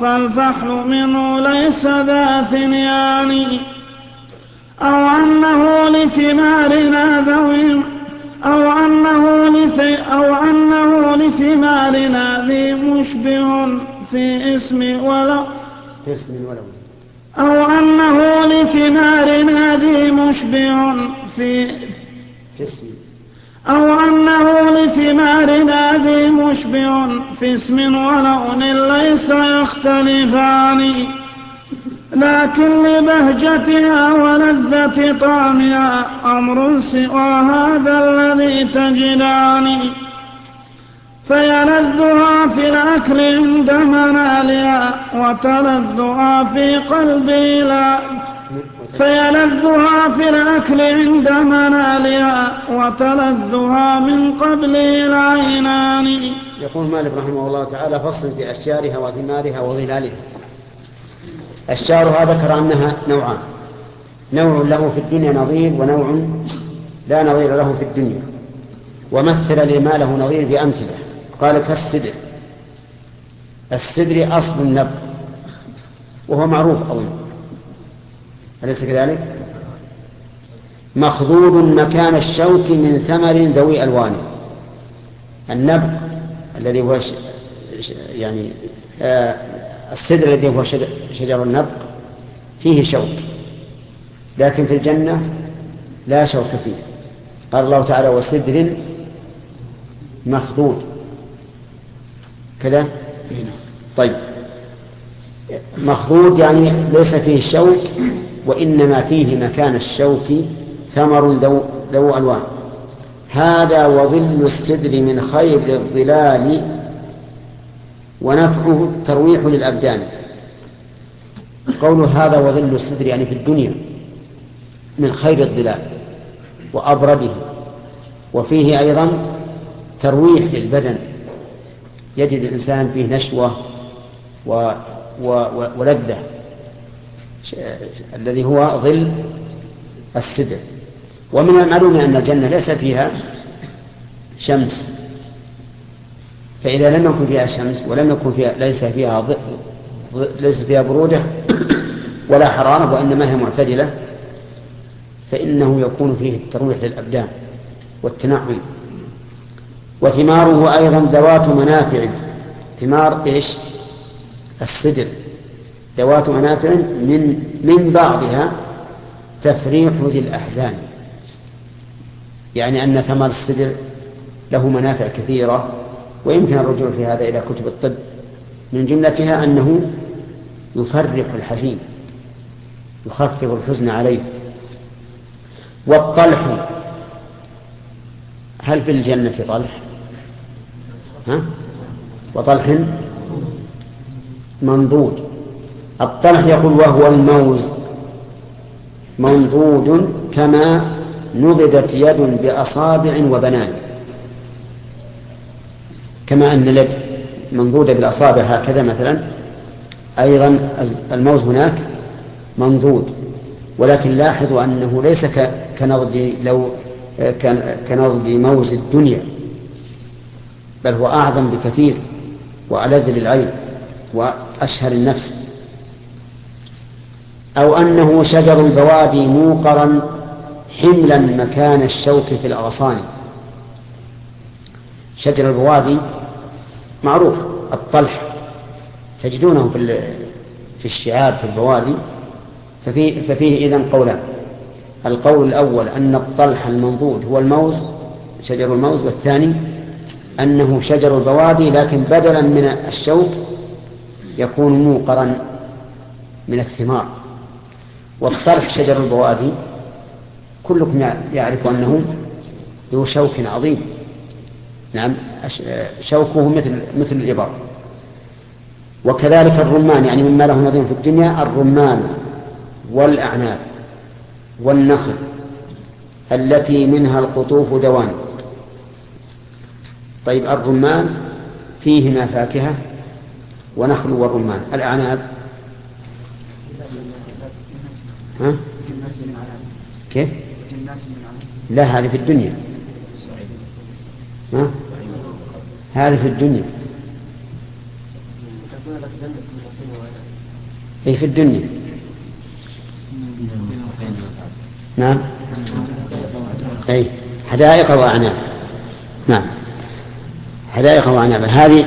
فالفحل منه ليس ذا ثنيان، أو أنه لثمارنا ذوي أو أنه لث أو أنه لثمارنا ذي مشبه في اسم ولو في اسم ولو أو أنه لثمارنا ذي مشبه في اسم أو أنه لثمارنا ذي مشبه في اسم ولون ليس يختلفان، لكن لبهجتها ولذة طعمها أمر سوى هذا الذي تجدان، فيلذها في الأكل عند منالها وتلذها في قلبي لا فيلذها في الأكل عند منالها وتلذها من قبل العينان. يقول مالك رحمه الله تعالى: فصل في أشجارها وثمارها وظلالها. أشجارها ذكر أنها نوعان: نوع له في الدنيا نظير ونوع لا نظير له في الدنيا، ومثل لما له نظير بأمثلة. قال كالسدر. السدر أصل النبض وهو معروف أولا، أليس كذلك؟ مخضوض مكان الشوك من ثمر ذوي ألوان. النبض الذي هو ش... يعني آه السدر الذي هو شجر النبض فيه شوك، لكن في الجنة لا شوك فيه. قال الله تعالى: وسدر مخضوض كذا. طيب، مخضوض يعني ليس فيه الشوك، وإنما فيه مكان الشوك ثمر ذو, ذو ألوان. هذا وظل السدر من خير الظلال ونفعه الترويح للأبدان. قوله هذا وظل السدر يعني في الدنيا من خير الظلال وأبرده، وفيه أيضا ترويح للبدن، يجد الإنسان فيه نشوة و و ولذة، الذي هو ظل السدر. ومن المعلوم أن الجنة ليس فيها شمس، فإذا لم يكن فيها شمس ولم يكن فيها ليس فيها ض... ليس فيها برودة ولا حرارة، وإنما هي معتدلة، فإنه يكون فيه الترويح للأبدان والتنعم. وثماره أيضا ذوات منافع. ثمار إيش؟ السدر ذوات منافع من من بعضها تفريح ذي الأحزان، يعني أن ثمر السدر له منافع كثيرة، ويمكن الرجوع في هذا إلى كتب الطب. من جملتها أنه يفرح الحزين، يخفف الحزن عليه. والطلح، هل في الجنة في طلح؟ ها؟ وطلح منضود. الطلح يقول وهو الموز منضود كما نضدت يد بأصابع وبنان، كما أن اليد منضودة بالأصابع هكذا مثلا، أيضا الموز هناك منضود، ولكن لاحظوا أنه ليس كنضد لو كنضد موز الدنيا، بل هو أعظم بكثير وألذ للعين وأشهر النفس. أو أنه شجر البوادي موقرا حملا مكان الشوك في الأغصان. شجر البوادي معروف، الطلح تجدونه في في الشعاب في البوادي. ففيه, ففيه إذن قولان: القول الأول أن الطلح المنضود هو الموز، شجر الموز، والثاني أنه شجر البوادي لكن بدلا من الشوك يكون موقرا من الثمار. والطلح شجر البوادي كلكم يعرف أنه ذو شوك عظيم، نعم، شوكه مثل مثل الإبر. وكذلك الرمان، يعني مما له نظير في الدنيا الرمان والأعناب والنخل التي منها القطوف دوان. طيب، الرمان فيهما فاكهة ونخل والرمان. الأعناب ها؟ كيف؟ لا، هذه في الدنيا. ها؟ هذه في الدنيا. أي في الدنيا. نعم. أي حدائق وأعناب. نعم حدائق وأعناب. هذه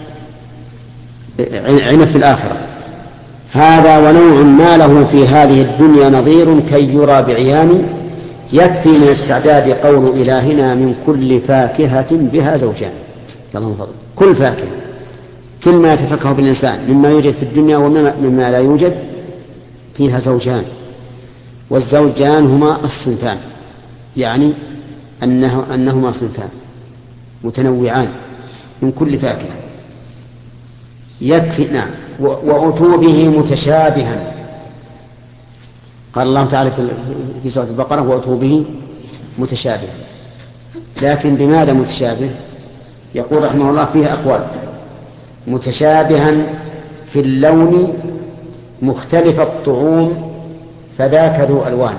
عنب في الآخرة. هذا ونوع ما له في هذه الدنيا نظير كي يرى بعيان، يكفي من التعداد قول إلهنا من كل فاكهة بها زوجان. اللهم فضل. كل فاكهة، كل ما يتفكه بالإنسان مما يوجد في الدنيا ومما لا يوجد فيها زوجان. والزوجان هما الصنفان، يعني أنه أنهما صنفان متنوعان من كل فاكهة. يكفي. نعم. وأتوا به متشابها. قال الله تعالى في سورة البقرة وأتوا به متشابها. لكن بماذا متشابه؟ يقول رحمه الله فيها أقوال. متشابها في اللون مختلف الطعوم فذاك ذو ألوان.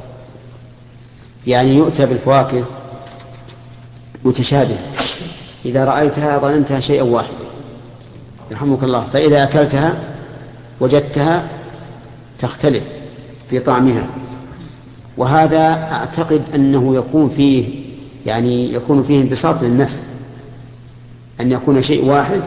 يعني يؤتى بالفواكه متشابه، إذا رأيتها ظننتها شيئا واحدا يرحمك الله، فإذا أكلتها وجدتها تختلف في طعمها. وهذا أعتقد أنه يكون فيه يعني يكون فيه انبساط للنفس، أن يكون شيء واحد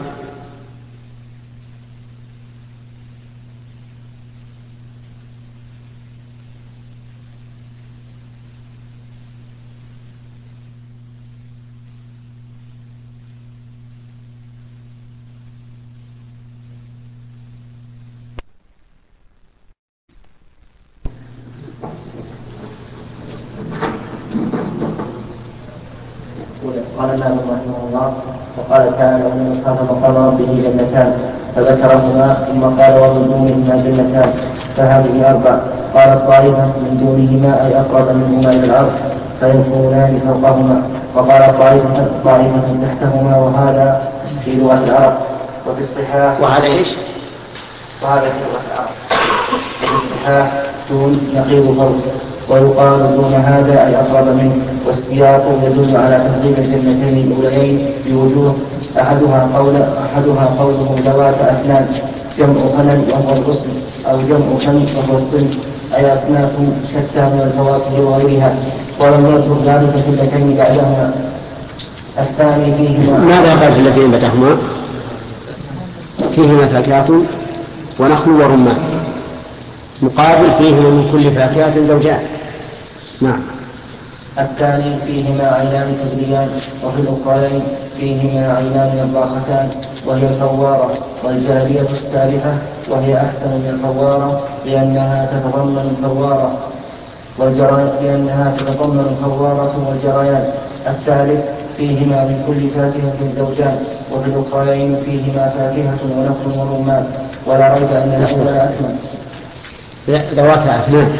قال مالك رحمه الله وقال تعالى ومن خاف مقام ربه جنتان فذكرهما ثم قال ومن دونهما جنتان فهذه أربع. قالت طائفة من دونهما أي أقرب منهما إلى الأرض فيكونان فوقهما، وقال طائفة طائفة تحتهما، وهذا في لغة العرب. وفي الصحاح وهذا إيش؟ وهذا في لغة العرب. وفي الصحاح دون نقيض فوق، ويقال دون هذا أي أقرب منه. والسياق يدل على تقديم الجنتين الأوليين بوجوه. أحدها قول أحدها قوله ذوات أفنان جمع فنن وهو الغصن، أو جمع فن وهو الصنف، أي أصناف شتى من الفواكه وغيرها، ولم يذكر ذلك في اللتين بعدهما. الثاني فيهما ماذا قال في اللتين بعدهما؟ فيهما فاكهة ونخل ورمان، مقابل فيهما من كل فاكهة زوجان. نعم. الثاني فيهما عينان تجريان، وفي الأخرين فيهما عينان نضاختان، وهي الفوارة، والجارية السابحة، وهي أحسن من الفوارة لأنها تتضمن الفوارة والجريان لأنها تتضمن الفوارة والجريان. الثالث فيهما من كل فاكهة زوجان، وفي الأخرين فيهما فاكهة ونخل ورمان، ولا ريب أن الأول أثمن. ذوات أفنان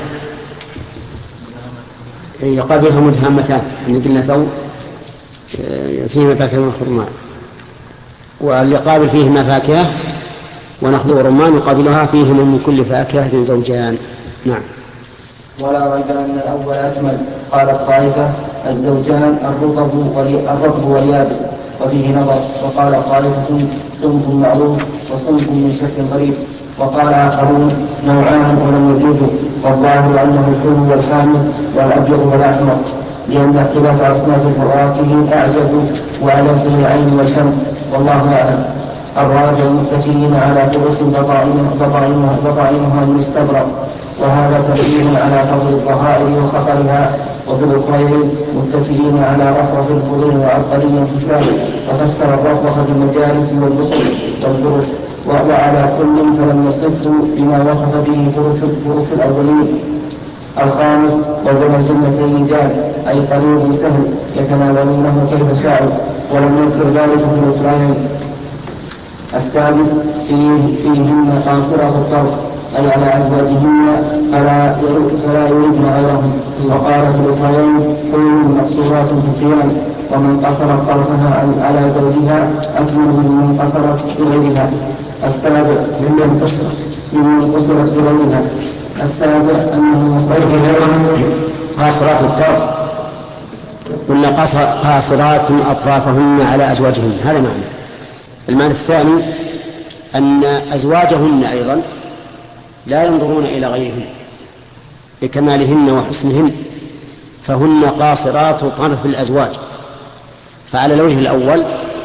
يقابلها متهامتان، إن قلنا ثو فيهما فاكهة ونخل ورمان، واليقابل فيهما فاكهة ونخل ورمان يقابلها فيهما من كل فاكهة زوجان. نعم. ولا ريب أن الأول أكمل. قال الطائفة الزوجان الرطب واليابس، وفيه نظر. وقال طائفة صنف معروف وصنف من شكل غريب. وقال آخرون نوعان ولم يزيدوا، والظاهر أنه الحلو والحامض والأبيض والأحمر، لأن اختلاف أصناف الفواكه أعجب وألف للعين والشم، والله أعلم. الراجع المتكئين على فرش بطائنها من استبرق، وهذا تبين على فضل الظهائر وخطرها. وفي الأخرين متكئين على رفرف الخضر وعبقري حساب، وفسر الرفرف بالمجالس والبصر والفرش، وعلى كل فلم يصفه بما وصف به فرش الأولين. الخامس وزن الجنتين جاد، أي قريب سهل يتناولونه كيف شاءوا، ولم يذكر ذلك في الأخرين. السادس فيه فيهن قاصرة الطرف، أي على أزواجهن فلا يردن غيرهم. وقال في الأخرين حور مقصورات في الخيام، ومن قصرت طرفها على زوجها أكمل من قصرت بغيرها. السابع ممن قصرت بغيرها. السابع أنه قاصرات الطرف، قلنا قاصرات أطرافهن على أزواجهن، هذا معنى. المعنى الثاني أن أزواجهن أيضا لا ينظرون إلى غيرهن بكمالهن وحسنهن، فهن قاصرات طرف الأزواج. فعلى الوجه الأول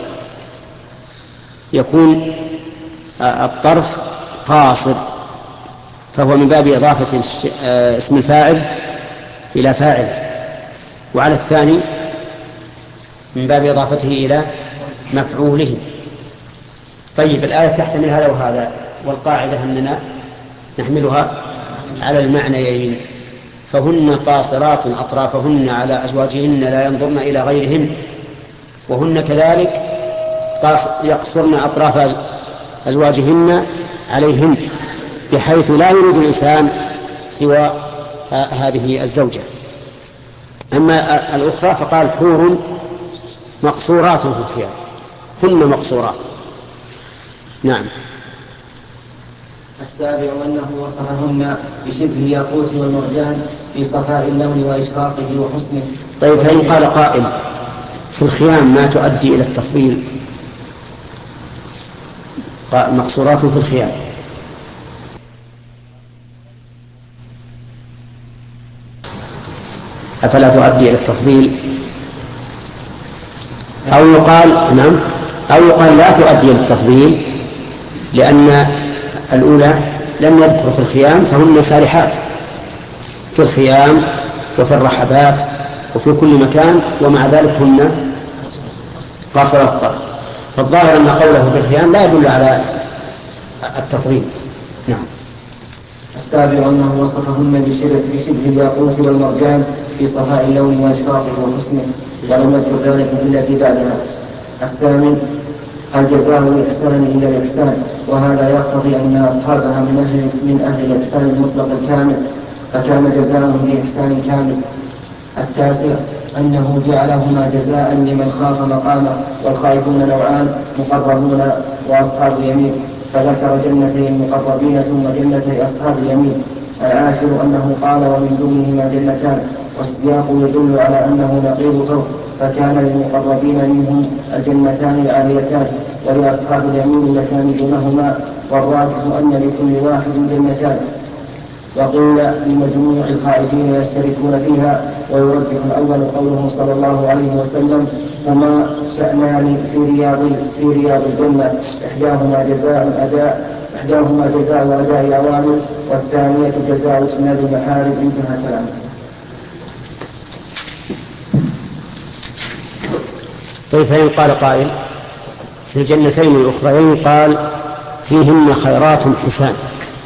يكون الطرف قاصر، فهو من باب إضافة اسم الفاعل إلى فاعل، وعلى الثاني من باب إضافته إلى مفعوله. طيب الآية تحتمل هذا وهذا، والقاعدة أننا نحملها على المعنيين. فهن قاصرات أطرافهن على أزواجهن لا ينظرن إلى غيرهن، وهن كذلك يقصرن أطراف أزواجهن عليهن، بحيث لا يريد الإنسان سوى هذه الزوجة. أما الأخرى فقال حور مقصورات في الخيام، هن مقصورات. نعم. السابع أنه وصفهن بشبه ياقوت والمرجان في صفاء اللون وإشراقه وحسنه. طيب فإن قال قائل في الخيام ما تؤدي إلى التفضيل، مقصورات في الخيام، أفلا تؤدي إلى التفضيل؟ أو يقال نعم، أو يقال لا تؤدي إلى التفضيل لأن الأولى لم يذكر في الخيام فهن سارحات في الخيام وفي الرحبات وفي كل مكان، ومع ذلك هن قاصرات الطرف. فالظاهر أن قوله في الخيام لا يدل على التفضيل. نعم. السابع أنه وصفهن بشبه الياقوت والمرجان في صفاء اللون وإشراقه وحسنه، ولم يذكر ذلك إلا في بعدها. الثامن الجزاء الإحسان إلا الإحسان، وهذا يقتضي أن أصحابها من أهل, من أهل الإحسان المطلق الكامل، فكان جزاؤهم بإحسان كامل. التاسع أنه جعلهما جزاء لمن خاف مقامه، والخائفون نوعان مقربون وأصحاب اليمين، فذكر جنتي المقربين ثم جنتي أصحاب اليمين. العاشر أنه قال ومن دونهما جنتان، والسياق يدل على أنه نقيض فوق، فكان للمقربين منهم الجنتان العاليتان، ولأصحاب اليمين اللتان دونهما، والراجح أن لكل واحد جنتان. وقيل لمجموع الخائفين يشتركون فيها، ويرجح الأول قوله صلى الله عليه وسلم هما شأنان في رياض في رياض الجنة، إحداهما جزاء أداء إحداهما جزاء أداء الأوامر، والثانية جزاء اجتناب المحارم. انتهى كلامه. طيب فإن قال قائل في الجنتين الأخرين قال فيهن خيرات حسان،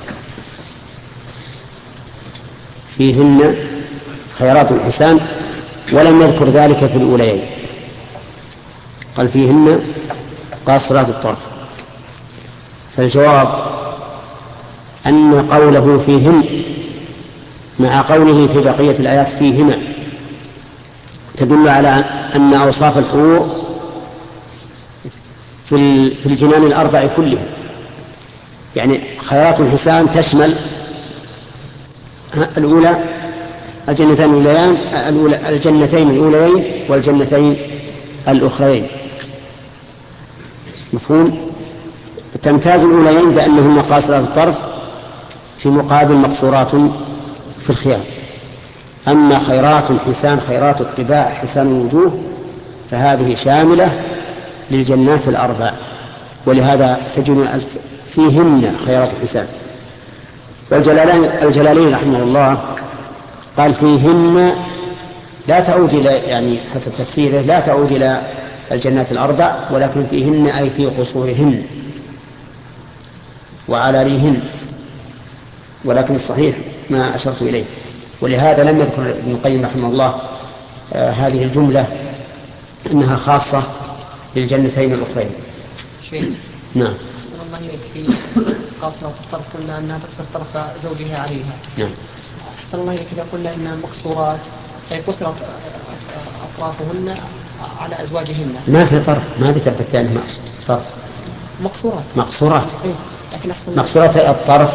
فيهن خيرات حسان، ولم يذكر ذلك في الأوليين، قال فيهن قاصرات الطرف. فالجواب أن قوله فيهن مع قوله في بقية الآيات فيهما تدل على أن أوصاف الحور في الجنان الأربع كلها، يعني خيرات الحسان تشمل الأولى الجنتين الأوليين الأولى الجنتين الأوليين والجنتين الأخرين. مفهوم؟ تمتاز الأوليين بأنهن قاصرات الطرف في مقابل مقصورات في الخيام. أما خيرات الحسان خيرات الطباع حسان الوجوه فهذه شاملة للجنات الأربع، ولهذا تجد فيهن خيرات الحسان. والجلالين رحمه الله قال فيهن لا تعود إلى، يعني حسب تفسيره لا تعود إلى الجنات الأربع، ولكن فيهن أي في قصورهن وعلاليهن، ولكن الصحيح ما أشرت إليه. ولهذا لم يذكر ابن القيم رحمه الله آه هذه الجملة إنها خاصة للجنتين الأخرين. شيء. نعم. والله يكفي قاصرة الطرف قلنا أنها تقصر طرف زوجها عليها. نعم. أحسن الله كذا قلنا إنها مقصورات، أي قصرت أطرافهن على أزواجهن. ما في طرف، ما في طرف الثاني مقصور طرف. مقصورات. مقصورات. إيه. لكن أحسن مقصورات الطرف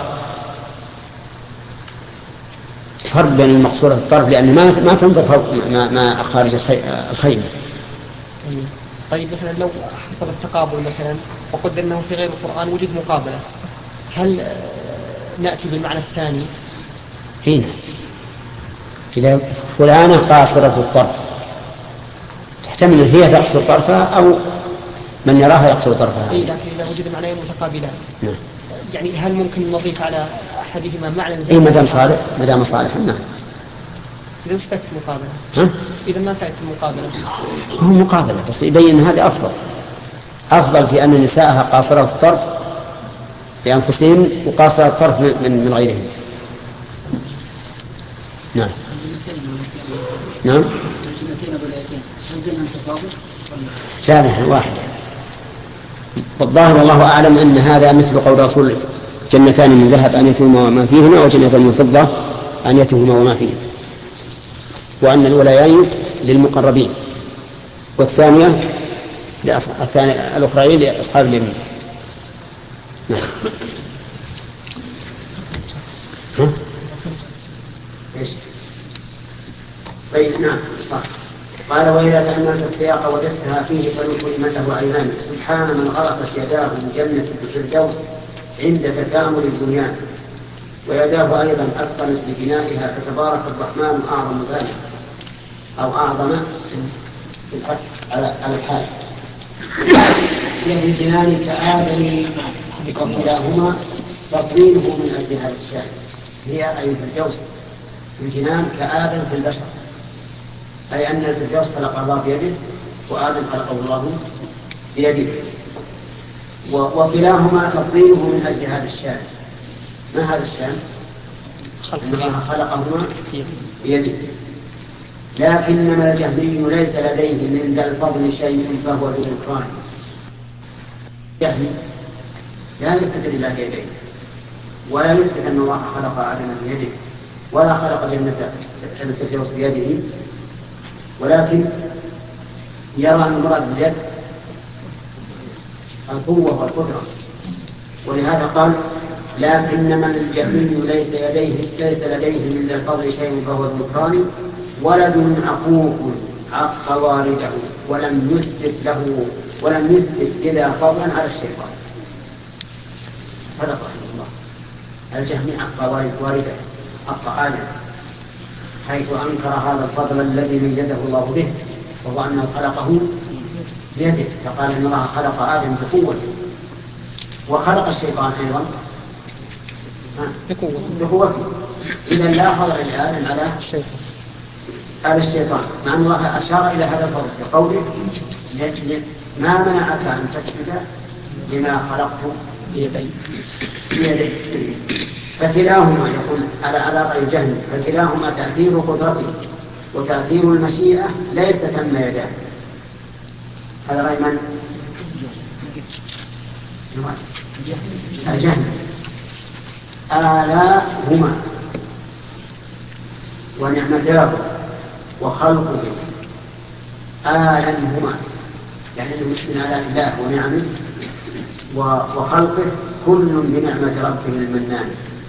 فرق بين المقصورة الطرف، لأن ما ما تنظر فوق ما, ما خارج الخيمة. طيب مثلا لو حصل التقابل مثلا وقدر أنه في غير القرآن وجد مقابلة، هل نأتي بالمعنى الثاني؟ هنا إذا فلانة قاصرة الطرف تحتمل هي تقصر طرفها أو من يراها يقصر طرفها. إيه، لكن إذا وجد معنيين متقابلان نعم. يعني هل ممكن نضيف على أحدهما معنى زي إيه مدام صالح مدام صالح نعم. إذا مش فاتت المقابلة ها؟ إذا ما فاتت المقابلة هو مقابلة بس يبين هذا أفضل أفضل في أن نساءها قاصرة الطرف لأنفسهم وقاصرة الطرف من من غيرهم. نعم نعم لا لا واحدة. والظاهر والله أعلم أن هذا مثل قول رسول جنتان من ذهب أنيتهما وما فيهما وجنتان من فضة أنيتهما وما فيهما، وأن الولايين للمقربين والثانية الثانية الأخرين لأصحاب اليمين. نعم. طيب نعم صح. قال وإذا تأملت السياق وجدتها فيه فلكلمته عينان سبحان من غرست يداه من جنة الفردوس عند تكامل البنيان ويداه أيضا أثقلت لبنائها فتبارك الرحمن أعظم ذلك أو أعظم في الحق على الحال يعني الجنان كآدم وكلاهما تطويله من أجل هذا الشأن هي أي الفردوس الجنان كآدم في البشر أي أن الفردوس خلق الله بيده وآدم خلقه الله بيده وكلاهما تطويله من أجل هذا الشأن. ما هذا الشأن؟ الله خلقهما بيده. لكنما الجهمي ليس لديه من ذا الفضل شيء فهو بالإكرام. الجهمي لا يثبت لله بيديه ولا يثبت أن الله خلق آدم بيده ولا خلق جنة الفردوس بيده، ولكن يرى أن المراد باليد القوة والقدرة، ولهذا قال لكن من الجهمي ليس لديه ليس لديه من ذا الفضل شيء فهو بالإكرام ولد عقوق عق والده ولم يثبت له ولم يثبت إذا فضلا على الشيطان. صدق رحمه الله. الجهمي عق والده عق آدم حيث أنكر هذا الفضل الذي ميزه الله به وهو أنه خلقه بيده، فقال إن الله خلق آدم بقوته وخلق الشيطان أيضا بقوته. إذا لا فضل لآدم على الشيطان على الشيطان مع أن الله أشار إلى هذا الفضل بقوله ما منعك أن تسجد لما خلقت بيدي. فكلاهما يقول على علاقة الجهل فكلاهما تأثير قدرته وتأثير المشيئة ليس ثم يداه. هذا رأي من؟ الجهل. آلاهما ونعمتاه وخلقه آلهما يعني من آلاء الله ونعمه وخلقه كل بنعمة ربه المنان.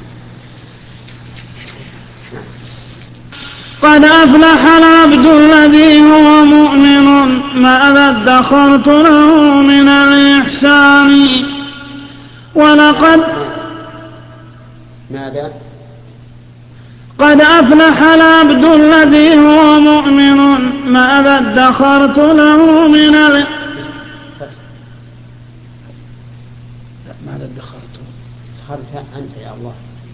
قد أفلح العبد الذي هو مؤمن ماذا ادخرت له من الإحسان ولقد ماذا قد أفلح العبد الذي هو مؤمن ماذا ادخرت له من الإحسان ماذا ادخرت ادخرت أنت يا الله.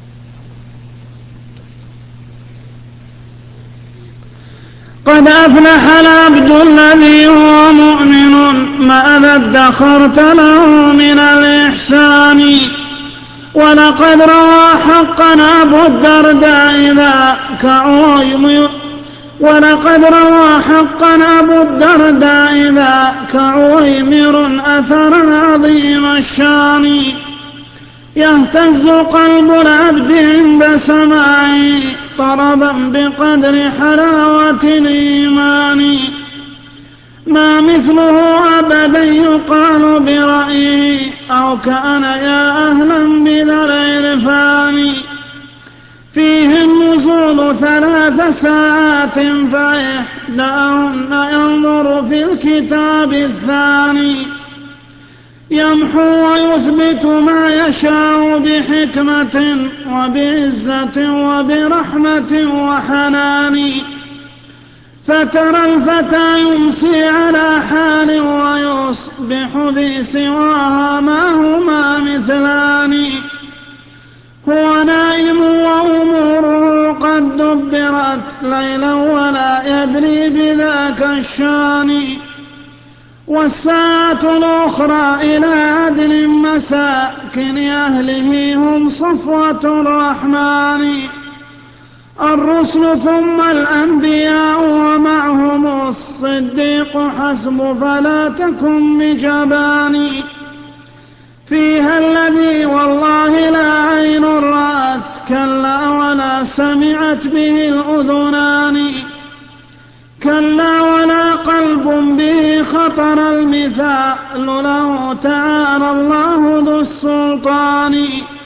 قد أفلح العبد الذي هو مؤمن ماذا ادخرت له من الإحسان ولقد روى حقا أبو الدرداء ذاك عويم ولقد روى حقا أبو الدرداء ذاك عويمر أثرا عظيم الشان يهتز قلب العبد عند سماعه طربا بقدر حلاوة الإيمان ما مثله أبدا يقال برأيه أو كان يا أهلا بذا العرفان فيه النزول ثلاثة ساعات فإحداهن ينظر في الكتاب الثاني يمحو ويثبت ما يشاء بحكمة وبعزة وبرحمة وحنان، فترى الفتى يمسي على حال ويصبح بسواها ما هما مثلان، هو نائم وأموره قد دبرت ليلا ولا يدري بذاك الشان، والساعة الأخرى إلى عدل مساكن أهله هم صفوة الرحمن، الرسل ثم الأنبياء ومعهم الصديق حسب فلا تكن بجبان، فيها الذي والله لا عين رأت كلا ولا سمعت به الأذنان، كلا ولا قلب به خطر المثال له تعالى الله ذو السلطان،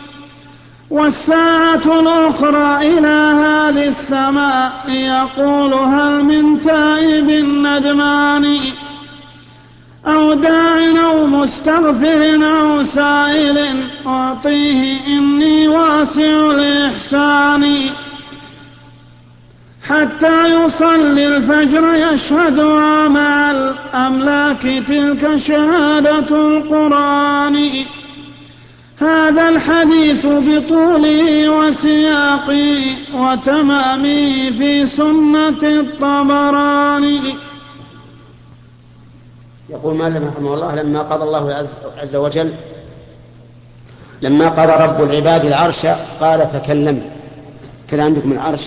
والساعة الأخرى إلى هذه السماء يقول هل من تائب ندمان، أو داع أو مستغفر أو سائل أعطيه إني واسع الإحسان، حتى يصلي الفجر يشهدها مع الأملاك تلك شهادة القرآن. هذا الحديث بطوله وسياقه وتمامه في سنة الطبراني. يقول مالك رحمه الله لما قضى الله عز وجل لما قضى رب العباد العرش قال تكلمي، كذا عندكم العرش،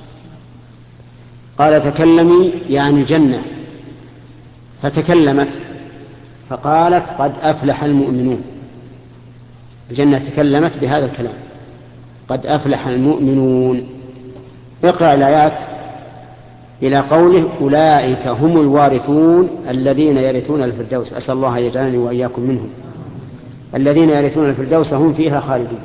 قال تكلمي يعني الجنة، فتكلمت فقالت قد أفلح المؤمنون. الجنة تكلمت بهذا الكلام قد أفلح المؤمنون. اقرأ الآيات إلى قوله أولئك هم الوارثون الذين يرثون الفردوس. أسأل الله يجعلني وإياكم منهم. الذين يرثون الفردوس هم فيها خالدون.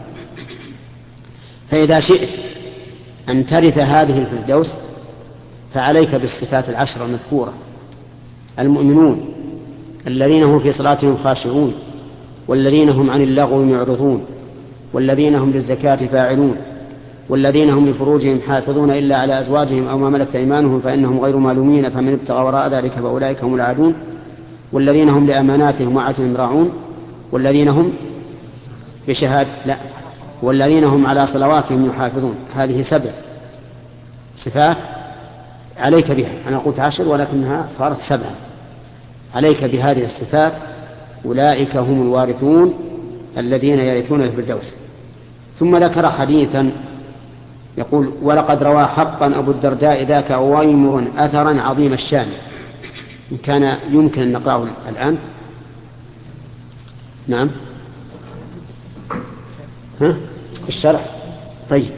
فإذا شئت أن ترث هذه الفردوس فعليك بالصفات العشر المذكورة: المؤمنون الذين هم في صلاتهم خاشعون، والذين هم عن اللغو معرضون، والذين هم للزكاة فاعلون، والذين هم لفروجهم حافظون إلا على أزواجهم أو ما ملكت أيمانهم فإنهم غير مالومين فمن ابتغى وراء ذلك فأولئك هم العادون، والذين هم لأماناتهم وعهدهم راعون، والذين هم بشهاد لا والذين هم على صلواتهم يحافظون. هذه سبع صفات عليك بها. أنا قلت عشر ولكنها صارت سبعة. عليك بهذه الصفات. أولئك هم الوارثون الذين يرثون الفردوس. ثم ذكر حديثا يقول ولقد روى حقا أبو الدرداء ذاك أويمر أثرا عظيم الشان. إن كان يمكن أن نقرأه الآن. نعم ها الشرح. طيب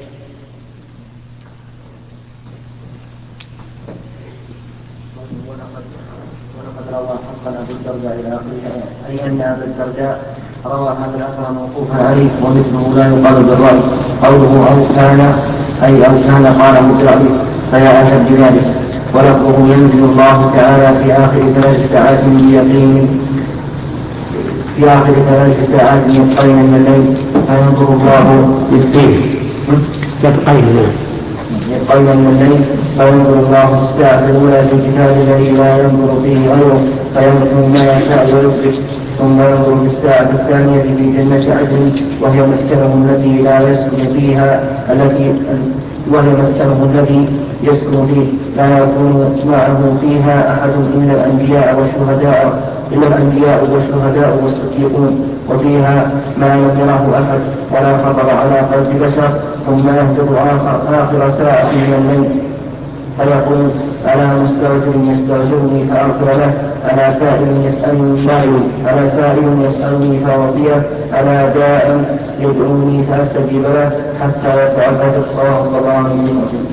ولقد روى حقا أبو الدرداء إلى آخره، أي أن أبا الدرداء روى هذا الأثر موقوفا عليه ومثله لا يقال بالرأي. قوله أو كان أي أو كان قاله بالرأي فلا أحد بذلك. ولفظه ينزل الله تعالى في آخر ثلاث ساعات من يقين في آخر ثلاث ساعات يبقين من الليل فينظر الله يبقين يبقين يبقين من الليل فينظر الله الساعة الأولى في الكتاب الذي لا ينظر فيه غيره فيمحو ما يشاء ويثبت، ثم ينظر في الساعة الثانية في جنة عدن وهي مسكنه التي لا يسكن فيها التي وهي مسكنه الذي يسكن فيه لا يكون معه فيها أحد إلا الأنبياء والشهداء إلا الأنبياء والشهداء والصديقون، وفيها ما لم يره أحد ولا خطر على قلب بشر. ثم يهبط آخر ساعة من الليل فيقول ألا مستغفر يستغفرني فأغفر له، ألا سائل يسألني سائل ألا سائل يسألني فأعطيه، ألا داء يدعوني فأستجيب له، حتى يتعبد الصلاة الطبراني من وجهه.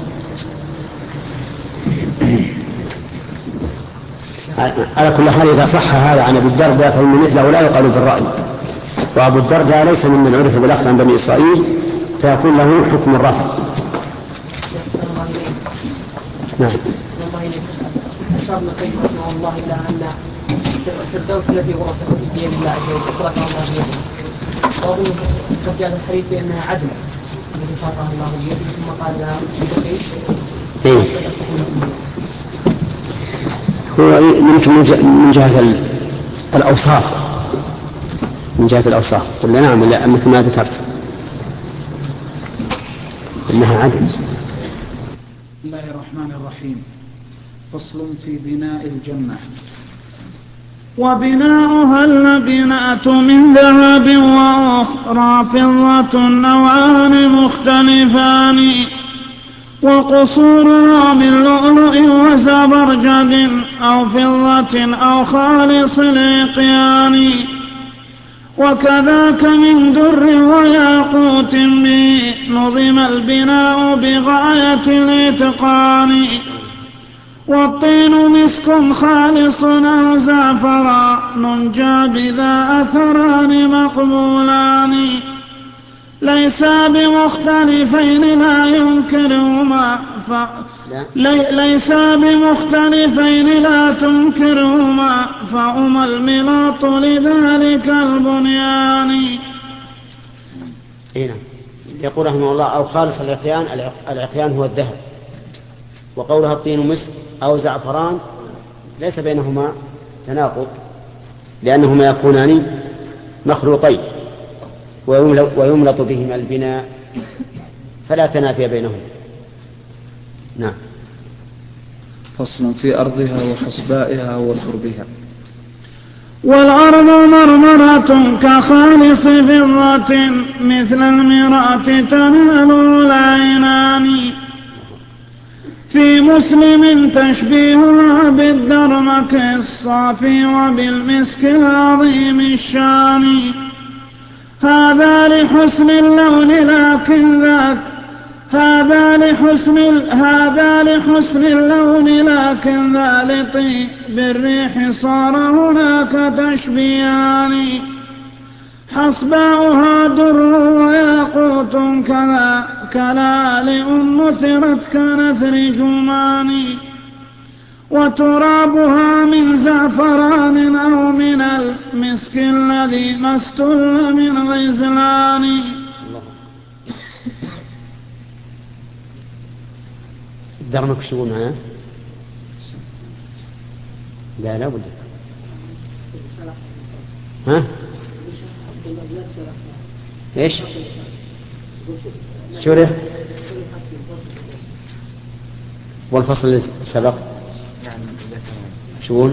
على كل حال إذا صح هذا عن أبي الدرداء فإن مثله لا يقال بالرأي، وأبو الدرداء ليس ممن عرف بالأخذ عن بني إسرائيل فيكون له حكم الرفض. نعم. والله أشار ابن القيم رحمه الله إلى أن الفردوس التي ورثته بيد الله عز وجل تركها الله بيده. وأظن قد جاء الحديث بأنها عدل التي تركها الله بيده ثم قال لها إيه. هو يمكن من جهة الأوصاف، من جهة الأوصاف قلنا نعم لا أنك ما ذكرت إنها عدل. بسم الله الرحمن الرحيم. فصل في بناء الجنة. وبناؤها اللبنات من ذهب وأخرى فضة نوعان مختلفان وقصورها من لؤلؤ وزبرجد أو فضة أو خالص العقيان وكذاك من در وياقوت به نظم البناء بغاية الإتقان والطين مسك خالص أو زعفران جاء بذا أثران مقبولان ليس بمختلفين لا ينكرهما ف... لي... ليس بمختلفين لا تنكرهما فهما الملاط لذلك البنيان. هنا يقول رحمه الله أو خالص العقيان. العقيان هو الذهب، وقولها الطين مسك أو زعفران ليس بينهما تناقض لأنهما يكونان مخلوطين ويملط بهما البناء فلا تنافي بينهم. نعم. فصل في أرضها وحصبائها وتربها. والأرض مرمرة كخالص فضة مثل المراة تنال العينان في مسلم تشبيهها بالدرمك الصافي وبالمسك العظيم الشان هذا لحسن اللون لكن ذاك هذا لحسن هذا لحسن اللون لكن ذا لطيب بالريح صار هناك تشبيهان حصباؤها در وياقوت كذا كلالئ نثرت كنثر جمان وترابها من زعفران أو من المسك الذي ما استل من غزلان. درمك شو معنا؟ لا لا بد. ها؟ ايش؟ شو ده؟ والفصل اللي سبق شون؟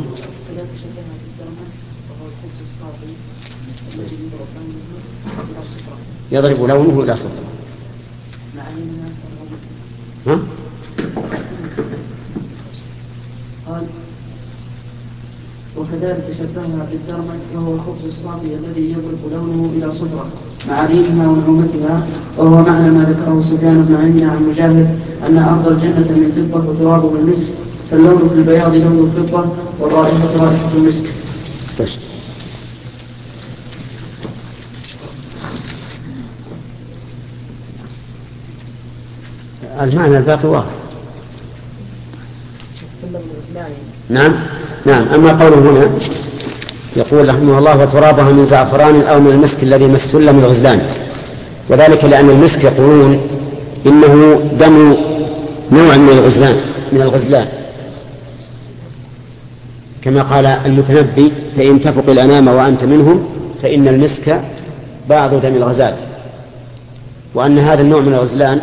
يضرب لونه إلى صفر. ها؟ قال وكذلك شبهها بالدرمك وهو الخبز الصافي الذي يضرب لونه إلى صفرة مع ريحها ونعومتها وهو معنى ما ذكره سفيان بن عيينة عن مجاهد أن أرض الجنة من فضة وترابها المسك فاللون في البياض لون الفضة والرائحة رائحة المسك. المعنى الباقي واضح. نعم نعم. أما قوله هنا يقول رحمه الله وترابها من زعفران أو من المسك الذي مسل من الغزلان وذلك لأن المسك يقولون إنه دم نوع من الغزلان من الغزلان كما قال المتنبي فإن تفق الأنام وأنت منهم فإن المسك بعض دم الغزال وأن هذا النوع من الغزلان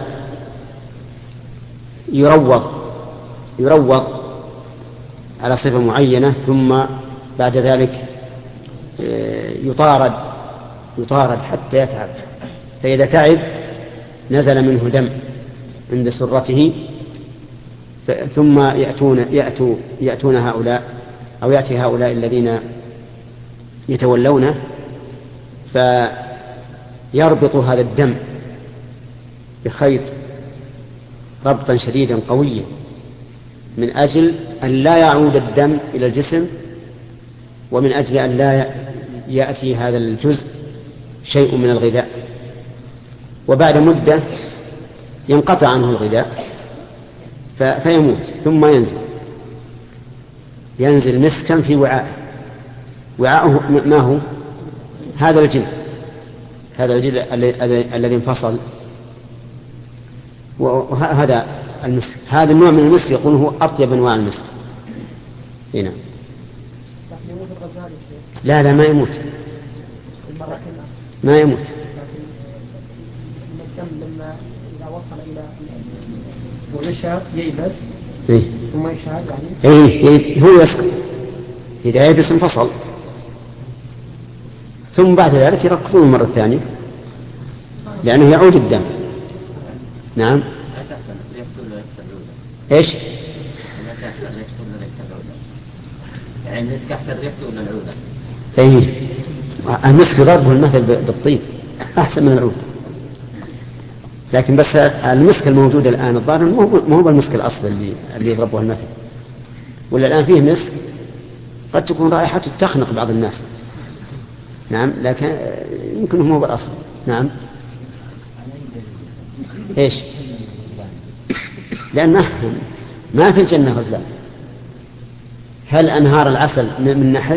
يروض يروض على صفة معينة ثم بعد ذلك يطارد يطارد حتى يتعب فإذا تعب نزل منه دم عند سرته ثم يأتون, يأتون, يأتون هؤلاء أو يأتي هؤلاء الذين يتولونه فيربط هذا الدم بخيط ربطا شديدا قويا من أجل أن لا يعود الدم إلى الجسم ومن أجل أن لا يأتي هذا الجزء شيء من الغذاء وبعد مدة ينقطع عنه الغذاء فيموت ثم ينزل ينزل مسكا في وعاء وعاءه ما هو هذا الجلد هذا الجلد الذي انفصل وهذا المسك هذا النوع من المسك يقول هو أطيب أنواع المسك هنا. لا لا ما يموت ما يموت لما إذا وصل إلى ونشا ييبس إيه؟ ثم يشهد يعني إيه إيه هو يسقط إذا ييبس انفصل ثم بعد ذلك يركضون مرة ثانية لأنه يعود الدم. نعم إيش يعني المسك أحسن ريحته ولا العودة؟ إيه المسك ضربه المثل بالطيب أحسن من العود لكن بس المسك الموجود الآن الظاهر ما هو المسك الأصل اللي اللي يضربه المثل ولا الآن فيه مسك قد تكون رائحته تخنق بعض الناس. نعم لكن يمكن هو بالأصل. نعم إيش لأن ما, ما في الجنة غزلان. هل أنهار العسل من نحل؟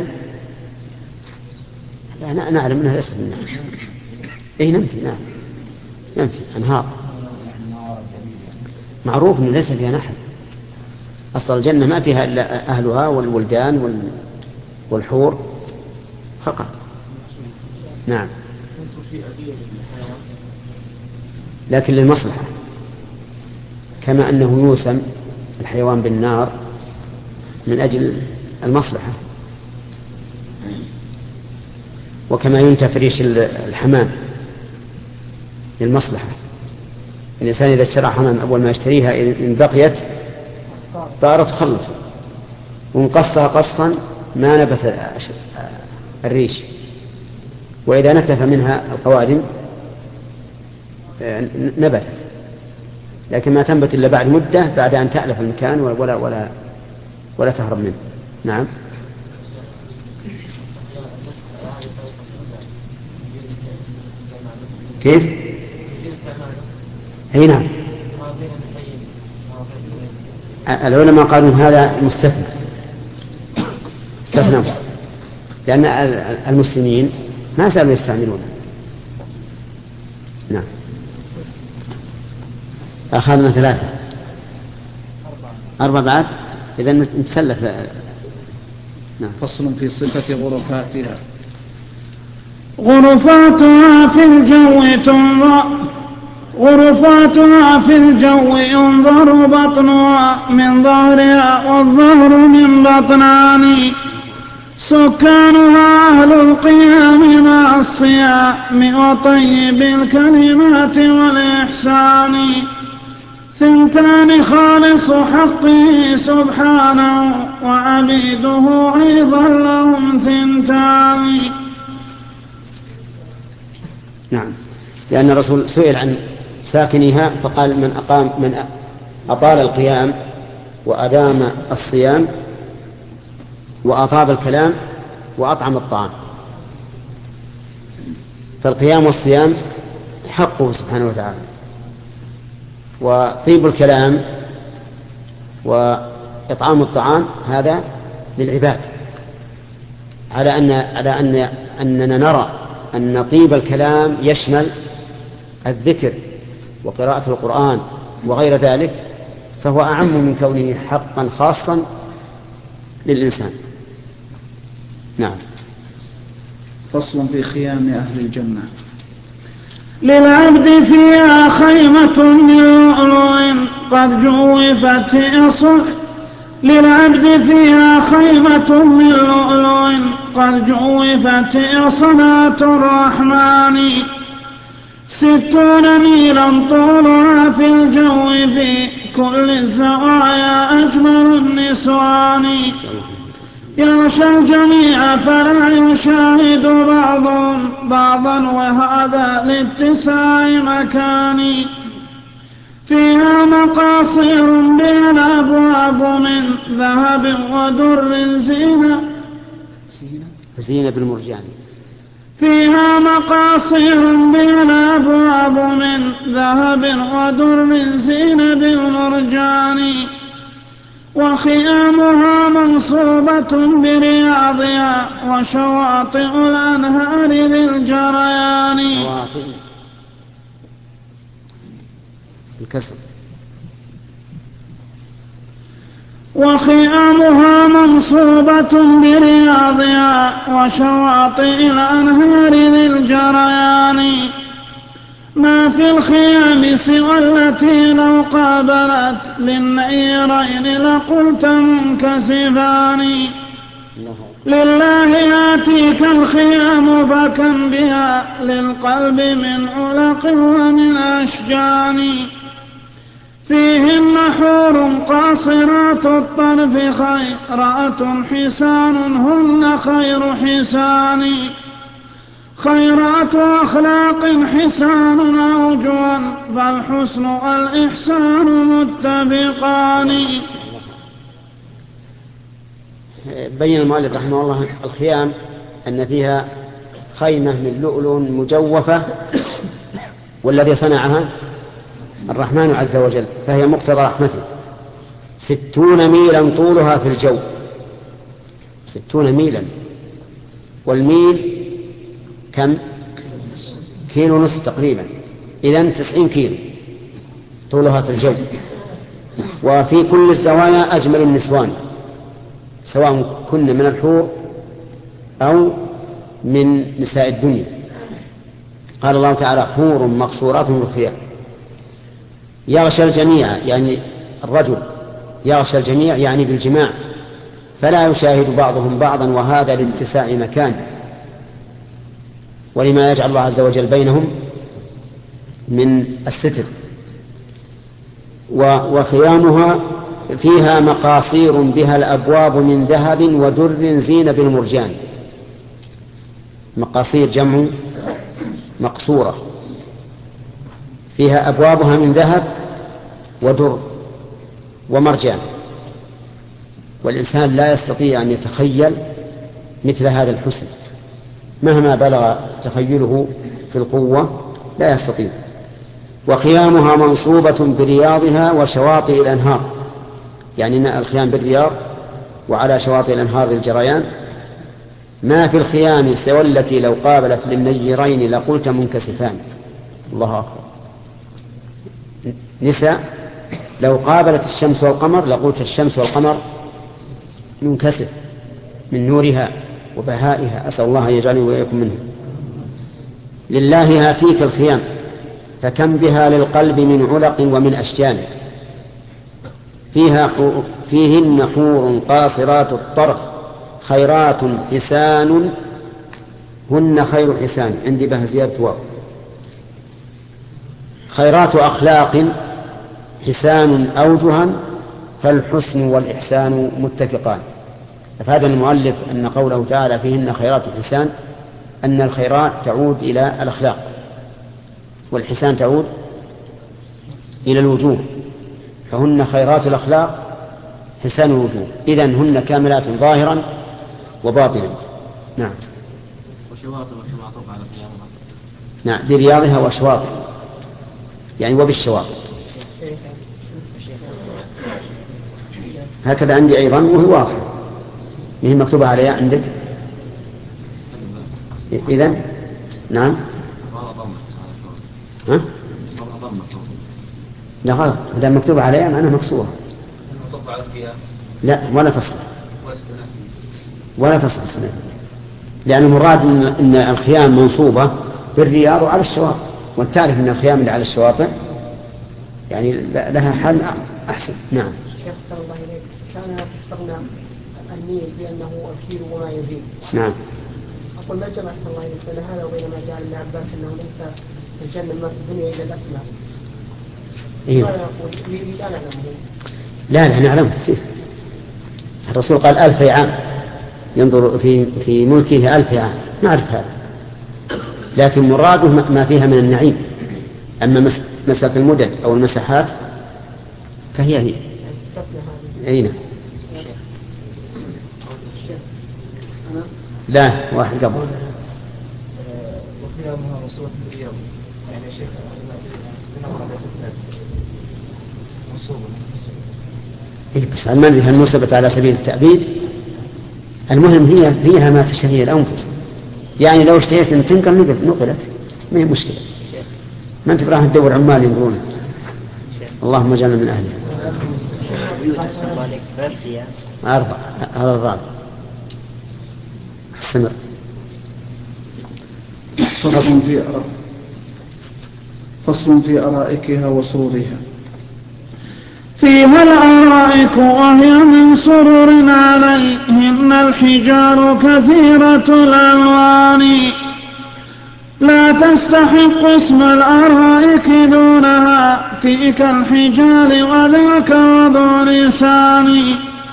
لا نعلم أنها ليست من نحل. إيه نمفي نعم ينفي أنهار معروف أنه ليس فيها نحل. أصل الجنة ما فيها إلا أهلها والولدان والحور فقط. نعم لكن للمصلحة كما أنه يوسم الحيوان بالنار من أجل المصلحة وكما ينتهى فريش الحمام للمصلحة. الإنسان إذا اشترى حمام أول ما يشتريها إن بقيت طارت خلته وإن قصها قصا ما نبت الريش وإذا نتف منها القوادم نبتت لكن ما تنبت إلا بعد مدة بعد أن تألف المكان ولا ولا ولا تهرب منه. نعم كيف أي نعم العلماء قالوا هذا مستثنى استثنى لأن المسلمين ما زالوا يستعملونه. نعم أخذنا ثلاثة أربعة بعد إذا نتسلف. نعم فصل في صفة غرفاتها. غرفاتها في الجو تنظر غرفاتها في الجو ينظر بطنها من ظهرها والظهر من بطنان سكانها أهل القيام مع الصيام وطيب الكلمات والإحسان ثنتان خالص حقه سبحانه وعبيده أيضا لهم ثنتان. نعم لأن الرسول سئل عن ساكنها فقال من أقام من أطال القيام وأدام الصيام وأطاب الكلام وأطعم الطعام. فالقيام والصيام حقه سبحانه وتعالى وطيب الكلام وإطعام الطعام هذا للعباد على أن على أن أننا نرى أن طيب الكلام يشمل الذكر وقراءة القرآن وغير ذلك فهو أعم من كونه حقا خاصا للإنسان. نعم فصل في خيام أهل الجنة. للعبد فيها خيمة من لؤلؤ قد جوفت إصلاً للعبد فيها خيمة من لؤلؤ قد جوفت إصلاة الرحمن ستون ميلا طولها في الجو في كل الزوايا أجمل النسوان يغشى الجميع فلا يشاهد بعضهم بعضا وهذا لاتساع مكان فيها مقاصير بها الأبواب من ذهب ودر زينة زينة بالمرجان فيها مقاصير بها الأبواب من ذهب ودر زينة بالمرجان وخيامها منصوبة برياضها وشواطئ الأنهار للجريان. الكسر. وخيامها منصوبة برياضها وشواطئ الأنهار للجريان. ما في الخيام سوى التي لو قابلت للنيرين لقلت منكسفان. لله ياتيك الخيام فكم بها للقلب من علق ومن أشجان. فيهن حور قاصرات الطرف خيرات حسان هن خير حسان. خيرات أخلاق حسان أوجها فالحسن والإحسان متفقان. بين المؤلف رحمه الله الخيام أن فيها خيمة من لؤلؤ مجوفة، والذي صنعها الرحمن عز وجل، فهي مقتضى رحمته. ستون ميلا طولها في الجو، ستون ميلا، والميل كم؟ كيلو نصف تقريبا، إذن تسعين كيلو طولها في الجو. وفي كل الزوايا أجمل النسوان، سواء كن من الحور أو من نساء الدنيا. قال الله تعالى حور مقصورات في الخيام. يغشى الجميع يعني الرجل يغشى الجميع يعني بالجماع، فلا يشاهد بعضهم بعضا، وهذا لاتساع مكان ولما يجعل الله عز وجل بينهم من الستر. وخيامها فيها مقاصير بها الأبواب من ذهب ودر زين بالمرجان. مقاصير جمع مقصورة، فيها أبوابها من ذهب ودر ومرجان. والإنسان لا يستطيع أن يتخيل مثل هذا الحسن مهما بلغ تخيله في القوة، لا يستطيع. وخيامها منصوبة برياضها وشواطئ الأنهار، يعني الخيام بالرياض وعلى شواطئ الأنهار للجريان. ما في الخيام سوى التي لو قابلت للنيرين لقلت منكسفان. الله أكبر. نساء لو قابلت الشمس والقمر لقلت الشمس والقمر منكسف من نورها وبهائها، أسأل الله أن يجعلني وإياكم منه. لله هاتيك الخيام فكم بها للقلب من علق ومن أشجان. فيها فيهن حور قاصرات الطرف خيرات حسان هن خير حسان. عندي بها زيادة واو. خيرات أخلاق حسان أوجها فالحسن والإحسان متفقان. فهذا المؤلف أن قوله تعالى فيهن خيرات حسان أن الخيرات تعود إلى الأخلاق، والحسان تعود إلى الوجوه، فهن خيرات الأخلاق حسان الوجوه. إذن هن كاملات ظاهرا وباطنا. نعم. وشواطئ وشواطئ على خيامها. نعم برياضها وشواطئ يعني وبالشواطئ. هكذا عندي أيضا وهي واضحة، هي مكتوبة عليها عندك. إذن نعم. ها؟ لا غلط، إذا مكتوبة عليها معناها مكسورة. لا ولا تصل ولا تصل السنة، لأن المراد أن الخيام منصوبة بالرياض وعلى الشواطئ، وتعرف أن الخيام اللي على الشواطئ يعني لها حل أحسن. نعم. شيخ صلى الله عليه كان تستغنى الميل بأنه الكيلو وما يزيد. نعم. أقول ما جمع صلى الله عليه بين هذا وبين ما جاء ابن عباس أنه ليس في الجنة ما في الدنيا إلا الأسماء. إيه. لا نعلمه. لا لا نعلمه. الرسول قال ألف عام ينظر في في ملكه ألف عام، نعرف هذا، لكن مراده ما فيها من النعيم. أما مسألة المدد أو المساحات فهي هي. أين؟ لا واحد قبل. وقيامها مصورة بالرياض يعني شيخ منصوبة. بس ما ندري هل نصبت على سبيل التأبيد. المهم هي فيها ما تشتهيه الأنفس، يعني لو اشتهيت أن تنقل نقلت ما هي مشكلة، ما أنت براح تدور عمال ينقلونه. اللهم اجعلنا من أهله. أربع هذا الرابع. استمر. فصل في فصل في أرائكها وسرورها. فيها الأرائك وهي من سرر عليهن الحجار كثيرة الألوان، لا تستحق اسم الأرائك دونها تلك الحجال وذاك وذو لسان،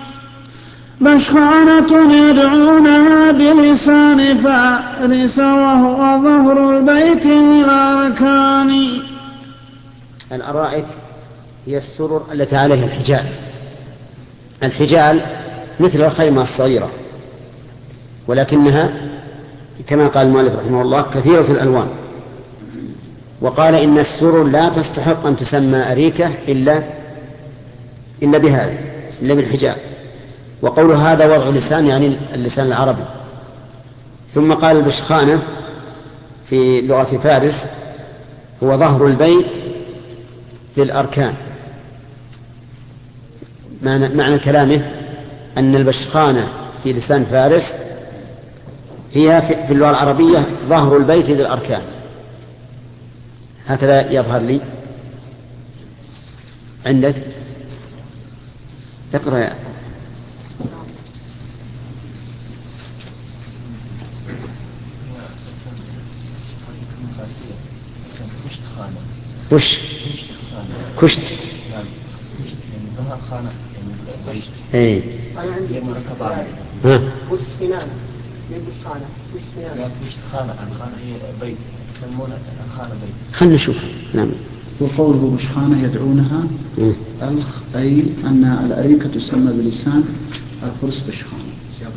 بشخانة يدعونها بلسان فارس وهو ظهر البيت للأركان. الأرائك هي السرر التي عليها الحجال. الحجال مثل الخيمة الصغيرة، ولكنها كما قال المؤلف رحمه الله كثيرة الألوان. وقال إن السرر لا تستحق أن تسمى أريكة إلا إلا بهذا إلا بالحجال. وقول هذا وضع لسان يعني اللسان العربي. ثم قال البشخانة في لغة فارس هو ظهر البيت للأركان. معنى كلامه أن البشخانة في لسان فارس هي في اللغة العربية ظهر البيت للأركان. هكذا يظهر لي عندك. اقرأ يا كشت كشت ظهر خانة اي أنا عندي مركبة ها كشت خنانة كشت خانة كشت خنانة كشت خانة الخانة هي بيت يسمونها الخانة بيت. خلنا نشوف. نعم. وقوله بشخانة يدعونها الخ أي أن الأريكة تسمى بلسان الفرس بشخانة.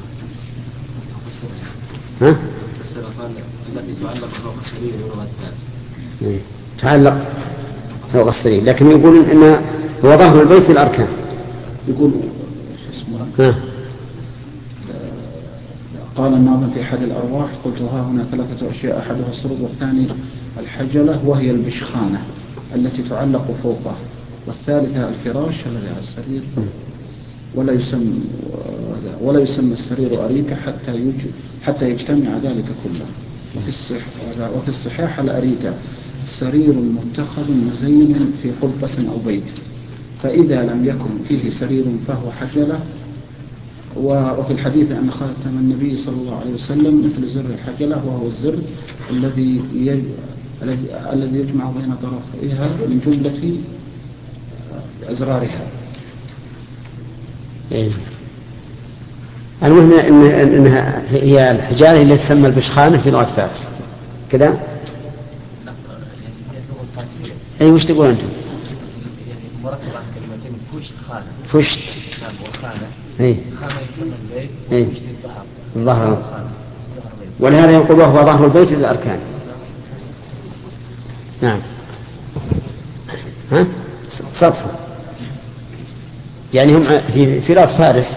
ها؟ التي تعلق فوق السرير ولغة الناس. تعلق فوق السرير، لكن يقول إن هو ظهر البيت في الأركان. يقول ها. قال الناظم في أحد الأرواح قلت ها هنا ثلاثة أشياء أحدها السرد والثاني الحجلة وهي البشخانة التي تعلق فوقه، والثالثة الفراش الذي على السرير، ولا يسمى ولا يسمى السرير أريكة حتى يج حتى يجتمع ذلك كله. وفي الصحيح وفي الصحيح الأريكة سرير متخذ مزين في قبة أو بيت، فإذا لم يكن فيه سرير فهو حجلة. وفي الحديث أن خاتم النبي صلى الله عليه وسلم مثل زر الحجلة، وهو الزر الذي الذي يجمع بين طرفيها من جملة أزرارها. إيه. المهم إن إنها هي الحجارة اللي تسمى البشخانة في لغة فارس كذا. أي وش تقول أنت؟ مركب عن كلمتين فشت خانة. فشت. وخانة. إيه. خانة يسمى البيت. إيه. فشت الظهر. الظهر. ولهذا يقول وهو ظهر البيت للأركان. نعم. ها؟ سطحه. يعني هم في في لغة فارس.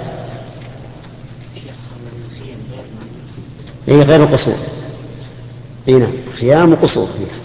إيه غير القصور. إيه نعم. خيام وقصور فيها.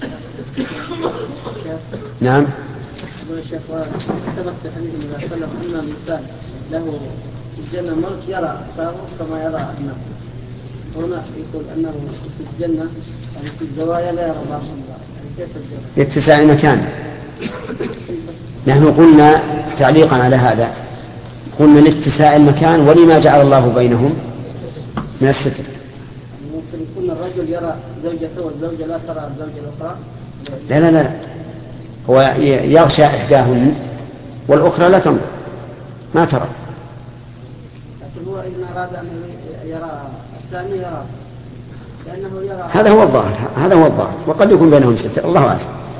نعم. الشيخ ثبت في حديث النبي صلى الله عليه وسلم أن الإنسان له في الجنة ملك يرى أقصاره كما يرى الناس. هنا يقول أنه في الجنة يعني في الزوايا لا يرى الله سبحانه يعني كيف الجنة؟ لاتساع المكان. نحن قلنا تعليقا على هذا قلنا لاتساع المكان ولما جعل الله بينهم من الستر. ممكن يكون الرجل يرى زوجته والزوجة لا ترى الزوجة الأخرى. لا لا لا هو يغشى إحداهن والأخرى لا تنظر ما ترى. لكن هو إن أراد أن يرى الثاني يرى لأنه يرى. هذا هو الظاهر هذا هو الظاهر وقد يكون بينهم ستر الله أعلم.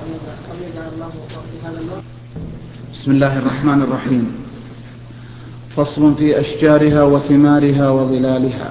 بسم الله الرحمن الرحيم. فصل في أشجارها وثمارها وظلالها.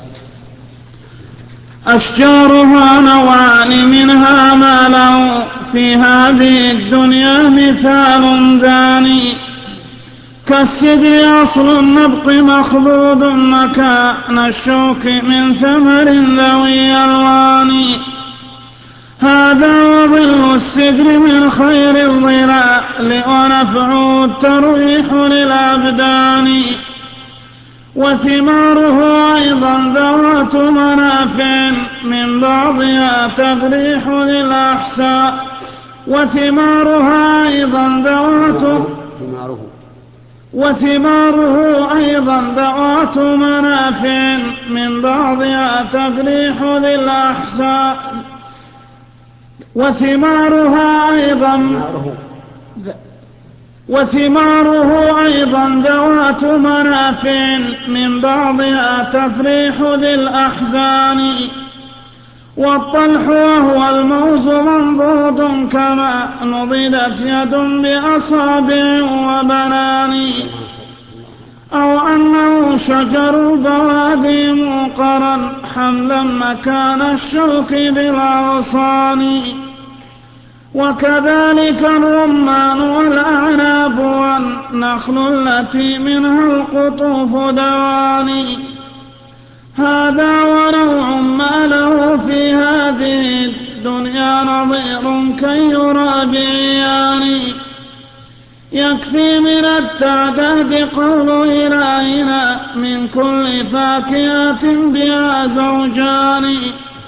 أشجارها نوعان منها ما له في هذه الدنيا مثال ثاني، كالسدر أصل النبط مخضود مكان الشوك من ثمر ذوي ألوان. هذا وظل السدر من خير الظلال ونفعه الترويح للأبدان. وثماره أيضا ذوات منافع من بعضها تفريح للأحساء. وثمارها أيضا ذوات وثماره أيضا ذوات منافع من بعضها تفريح للأحساء. وثمارها أيضا وثماره أيضا ذوات منافع من بعضها تفريح للأحزان. والطلح وهو الموز منضود كما نضدت يد بأصابع وبنان. أو أنه شجر البوادي موقرا حملا مكان الشوك بالأغصان. وكذلك الرمان والأعناب والنخل التي منها القطوف دوان. هذا ونوع ما له في هذه الدنيا نظير كي يرى بعيان. يكفي من التعداد قول إلهنا من كل فاكهة بها زوجان.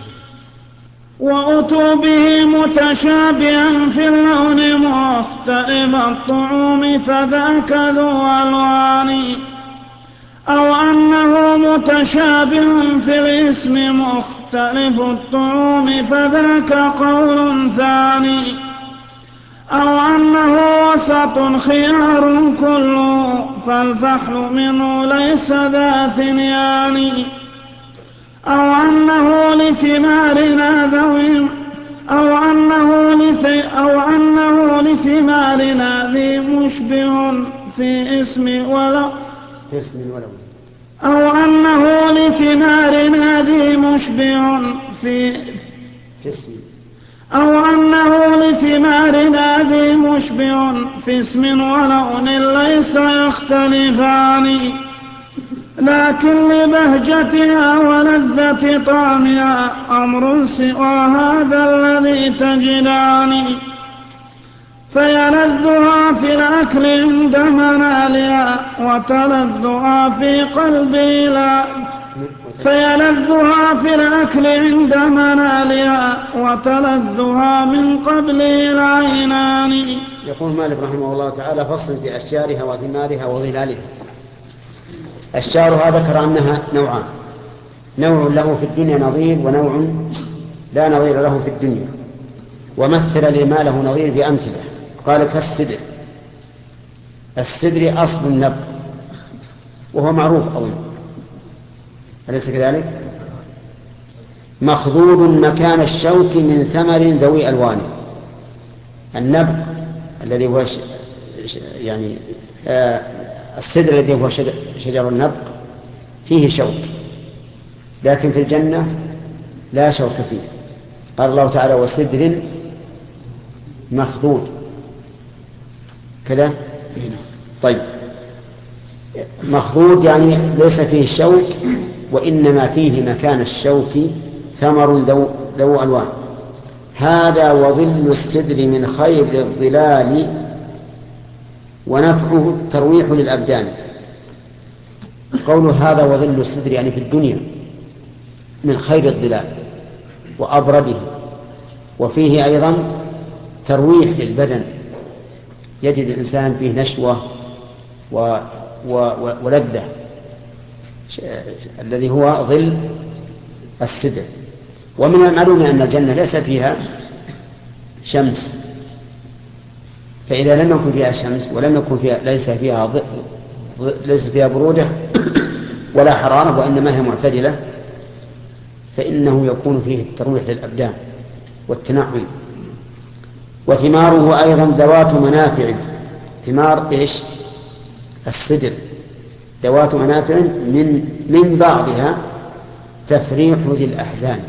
وأتوا به متشابها في اللون مختلف الطعوم فذاك ذو ألوان. أو أنه متشابه في الاسم مختلف الطعوم فذاك قول ثاني. أو أنه وسط خيار كله فالفحل منه ليس ذا ثنيان. أو أنه لثمارنا ذوي أو أنه لث أو أنه لثمارنا ذي مشبه في اسم ولو أو أنه لثمارنا ذي مشبه في اسم أو أنه لثمارنا ذي مشبه في اسم ولون ليس يختلفان. لكن لبهجتها ولذة طعمها أمر سوى هذا الذي تجدان. فيلذها في الأكل عند منالها وتلذها في قلبي لا فيلذها في الأكل عند منالها وتلذها من قبل العينان. يقول مالك رحمه الله تعالى فصل في أشجارها وثمارها وظلالها. أشجارها ذكر أنها نوعان، نوع له في الدنيا نظير ونوع لا نظير له في الدنيا. ومثل لما له نظير بأمثلة قال كالسدر. السدر أصل النبض وهو معروف أولا أليس كذلك؟ مخضوض مكان الشوك من ثمر ذوي ألوان. النبض الذي هو ش... يعني آه السدر الذي هو شجر النبض فيه شوك، لكن في الجنة لا شوك فيه. قال الله تعالى وسدر مخضوض كذا. طيب مخضوض يعني ليس فيه الشوك وإنما فيه مكان الشوك ثمر ذو, ذو ألوان. هذا وظل السدر من خير الظلال ونفعه الترويح للأبدان. قول هذا وظل السدر يعني في الدنيا من خير الظلال وأبرده، وفيه أيضا ترويح للبدن، يجد الإنسان فيه نشوة و و ولذة الذي هو ظل السدر. ومن المعلوم أن الجنة ليس فيها شمس، فإذا لم يكن فيها شمس ولم يكن فيها ليس فيها ض... ليس فيها برودة ولا حرارة وإنما هي معتدلة، فإنه يكون فيه الترويح للأبدان والتنعم. وثماره أيضا ذوات منافع. ثمار إيش؟ السدر ذوات منافع من من بعضها تفريح ذي الأحزان،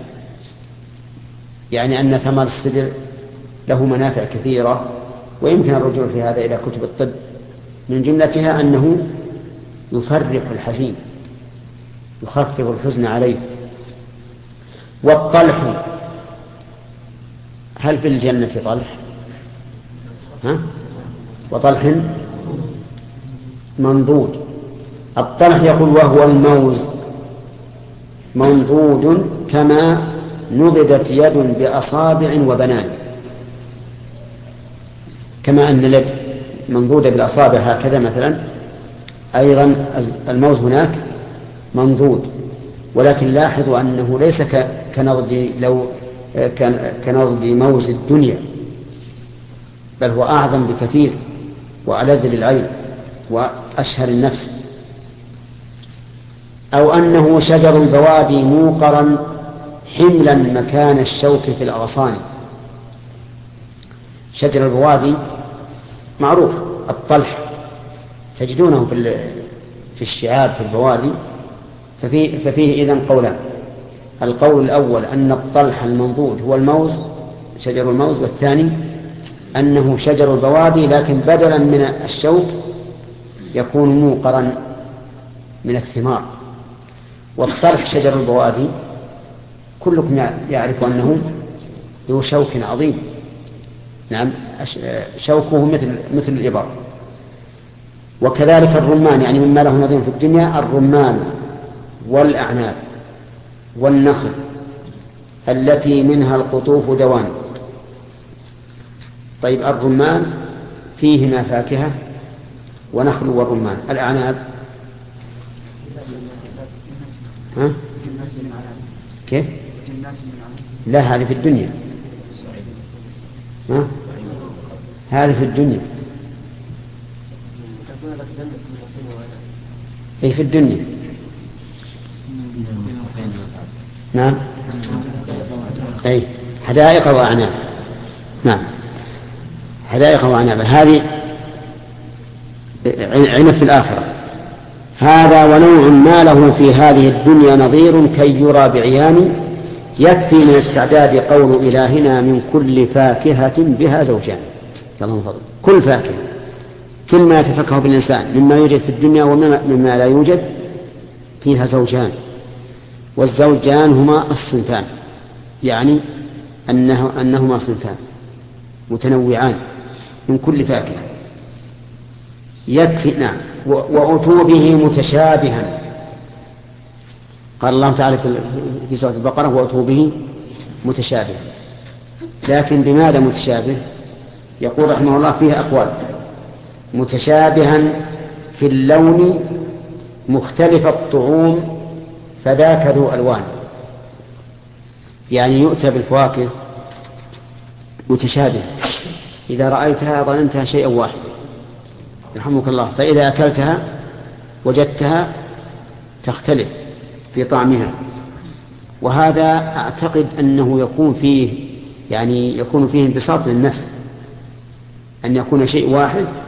يعني أن ثمر السدر له منافع كثيرة، ويمكن الرجوع في هذا إلى كتب الطب من جملتها أنه يفرح الحزين، يخفف الحزن عليه. والطلح، هل في الجنة طلح؟ ها؟ وطلح منضود. الطلح يقول وهو الموز منضود كما نضدت يد بأصابع وبنان، كما أن اليد منضودة بالأصابع هكذا مثلا، أيضا الموز هناك منضود، ولكن لاحظوا أنه ليس كنضد لو كنضد موز الدنيا، بل هو أعظم بكثير وألذ للعين وأشهر النفس. أو أنه شجر البوادي موقرا حملا مكان الشوك في الأغصان. شجر البوادي معروف، الطلح تجدونه في في الشعاب في البوادي، ففيه, ففيه إذن قولان. القول الأول أن الطلح المنضود هو الموز، شجر الموز، والثاني أنه شجر البوادي لكن بدلا من الشوك يكون موقرا من الثمار. والطلح شجر البوادي كلكم يعرف أنه ذو شوك عظيم، نعم، شوكه مثل مثل الإبر. وكذلك الرمان، يعني مما له نظير في الدنيا، الرمان والأعناب والنخل التي منها القطوف دوان. طيب الرمان فيهما فاكهة ونخل والرمان. الأعناب ها؟ كيف؟ لا، هذه في الدنيا. ها؟ هذه في الدنيا. أي في الدنيا. نعم، أي حدائق وأعناب. نعم، حدائق وأعناب. هذه عنب في الآخرة. هذا ونوع ما له في هذه الدنيا نظير كي يرى بعيان، يكفي من التعداد قول إلهنا من كل فاكهة بها زوجان. اللهم فضل. كل فاكهة، كل ما يتفكه بالإنسان مما يوجد في الدنيا ومما لا يوجد فيها زوجان. والزوجان هما الصنفان، يعني أنه أنهما صنفان متنوعان من كل فاكهة. يكفي. نعم. وعتوبه متشابها. قال الله تعالى في سورة البقرة وعتوبه متشابها. لكن بماذا متشابه؟ يقول رحمه الله فيها أقوال. متشابها في اللون مختلف الطعوم فذاك ذو ألوان. يعني يؤتى بالفواكه متشابه، إذا رأيتها ظننتها شيئا واحدا يرحمك الله، فإذا أكلتها وجدتها تختلف في طعمها. وهذا أعتقد أنه يكون فيه يعني يكون فيه انبساط للنفس، أن يكون شيء واحد